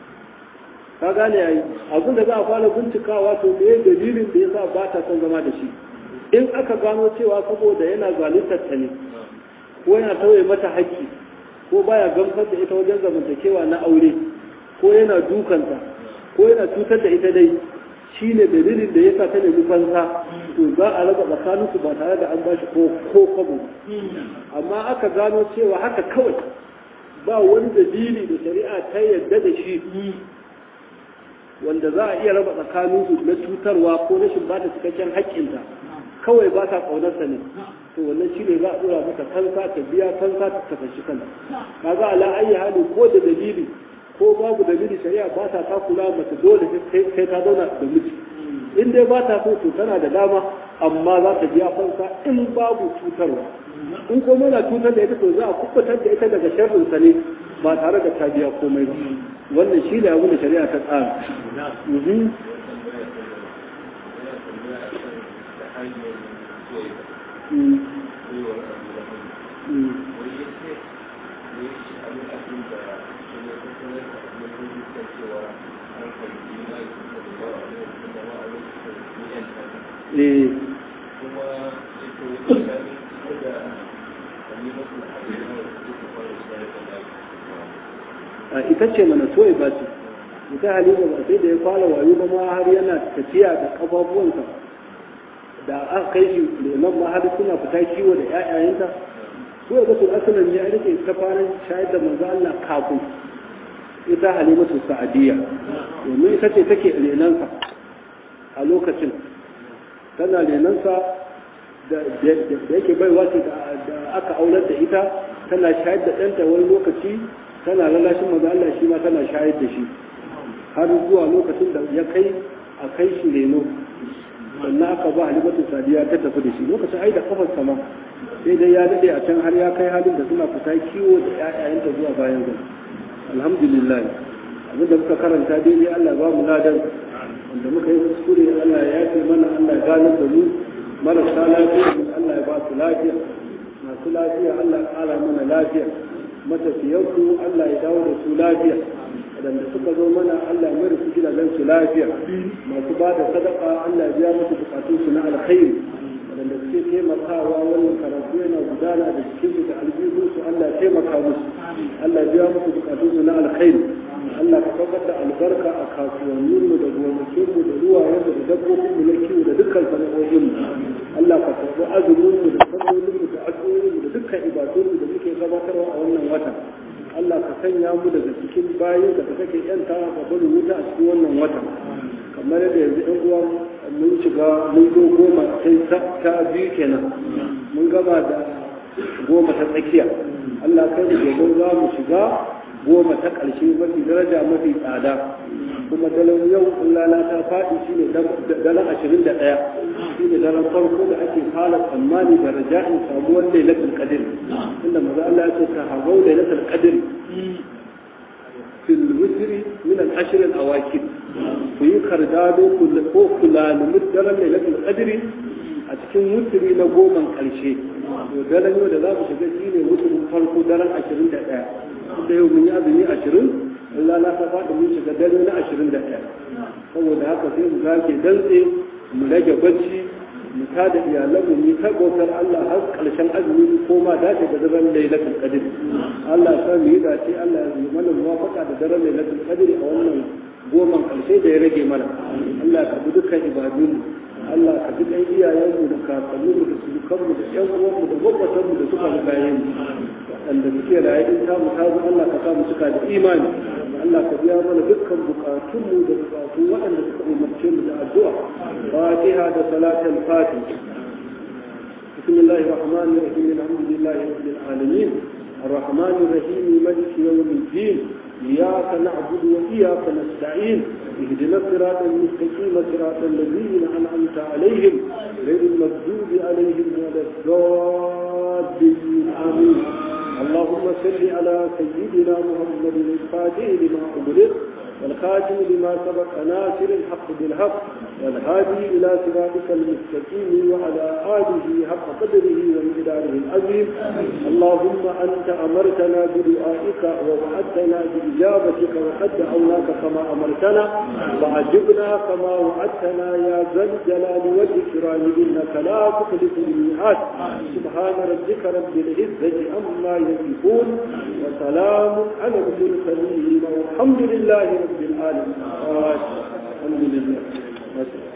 ka gane yayi abin da za a fara bincikawa to me dalilin da yasa ba ta son zama da shi in aka gano cewa saboda yana zaluntar ta ne ko yana tauye mata haƙƙi ko baya gamsar da ita wajen zamantakewa na aure ko yana dukanta ko yana cutar da ita dai shi ne dalilin da yasa ta nemi fansa to za a raba tsakaninsu ba tare da an ba shi ko kwabo amma aka gano cewa haka kawai ba wani dalili da shari'a ta yarda da shi wanda za a iya raba tsakaninsu na cutarwa ko rashin ba ta cikakken haƙƙinta kawai ba ta ƙaunarsa ne to wannan shi ne za a ɗora mata fansa ta biya fansa ta tafashi kanta kaga ala ayi hali ko da dalili ko babu dalili shari'a ba ta takura mata dole sai ta zauna da miji in dai ba ta so to tana da dama amma za ta biya fansa in babu cutarwa in ko muna cutar da ita to za a kubutar da ita daga sharrinsa ne ba tare da ta biya komai ba wannan shi ne abin da shari'a ta tsara ita ce mana toye ba ce ita halima ba sai da ya fara wayo ba ma har yana tafiya da kafafuwansa da aka kai shi leman ma har suna fita kiwo da ƴaƴayenta so ga su asalin ya rike ta fara shayar da manzo Allah kafin ita halimatu sa'adiyya domin ita ce take renansa a lokacin tana renansa da yake baiwa ce da aka aular da ita tana shayar da ɗanta wani lokaci tana lalashin maza Allah shi ma tana shayar da shi har zuwa lokacin da ya kai a kai shi reno sannan aka ba halimatu sadiya ta tafi da shi lokacin ai da kafar sama sai dai ya dade a can har ya kai halin da suna fita kiwo da ƴaƴayenta zuwa bayan gari alhamdulillah abin da muka karanta daidai Allah ba mu ladan wanda muka yi kuskure Allah ya yafe mana Allah ya gane da mu marasa lafiya Allah ya ba su lafiya masu lafiya Allah ya ƙara mana lafiya matafiyarku Allah ya dawo da su lafiya waɗanda suka zo mana Allah ya mara su gidajen su lafiya masu ba da sadaka Allah ya biya musu bukatun su na alkhairi waɗanda suke taimakawa wannan karatu yana gudana da cikin da aljihun su Allah ya taimaka musu Allah ya biya musu bukatun su na alkhairi Allah ka saukar da albarka a kasuwanninmu da gonakinmu da ruwayenmu da dabbobinmu na kiwo da dukkan sana'o'inmu Allah ka karɓi azuminmu da sallolinmu da addu'o'inmu da dukkan ibadunmu da muke gabatarwa a wannan wata Allah ka sanya mu daga cikin bayin da kake yanta ka bari wuta a cikin wannan wata kamar yadda yanzu ɗan uwa mun shiga mun zo goma sai ta biyu kenan mun gama da goma ta tsakiya Allah kai mu gobe za mu shiga goma ta ƙarshe mafi daraja mafi tsada kuma daren yau in lalata faɗi shi ne daren ashirin da ɗaya shi ne daren farko da ake fara tsammani da raja'in samuwar lailatul qadr inda maza Allah ya ce ta hawau lailatul qadr fil witri min al ashr al awakir ku yi kardado ko kula da daren lailatul qadri a cikin wuturi na goman karshe to daren yau da za mu shiga shine wuturin farko daren ashirin da ɗaya da yau mun yi azumi ashirin Allah na ta faɗi mun shiga dare na ashirin da ɗaya saboda haka sai mu zake dantse mu rage bacci mu tada iyalanmu mu ta bautar Allah har ƙarshen azumi ko ma dace da daren lailatul qadr Allah ya sa mu yi dace Allah ya yi mana muwafaqa da daren lailatul qadr a wannan goman ƙarshe da ya rage mana Allah ya karbi dukkan ibadun Allah ka ji ɗan iyayenmu da kakanninmu da surukanmu da ƴan uwanmu da gwagwatanmu da suka rigaye mu waɗanda suke raye in ta mu tazo Allah ka sa mu cika da imani Allah ka biya mana dukkan bukatunmu da bukatu waɗanda suka umarce mu da addu'a fatiha da salatul fatih bismillahir rahmanir rahim alhamdulillahi rabbil alamin الرحمن الرحيم مالك يوم الدين إياك نعبد وإياك نستعين اهدنا الصراط المستقيم صراط الذين أنعمت عليهم غير المغضوب عليهم ولا الضالين آمين اللهم صل على سيدنا محمد الفاتح لما أغلق والخاتم لما سبق ناصر الحق بالحق والهادي إلى صراطك المستقيم وعلى آله حق قدره ومقداره العظيم اللهم أنت أمرتنا بدعائك ووعدتنا بإجابتك وقد دعوناك كما أمرتنا فعجبنا كما وعدتنا يا ذا الجلال والإكرام إنك لا تخلف الميعاد سبحان ربك رب العزة عما يصفون وسلام على المرسلين والحمد لله رب العالمين الحمد لله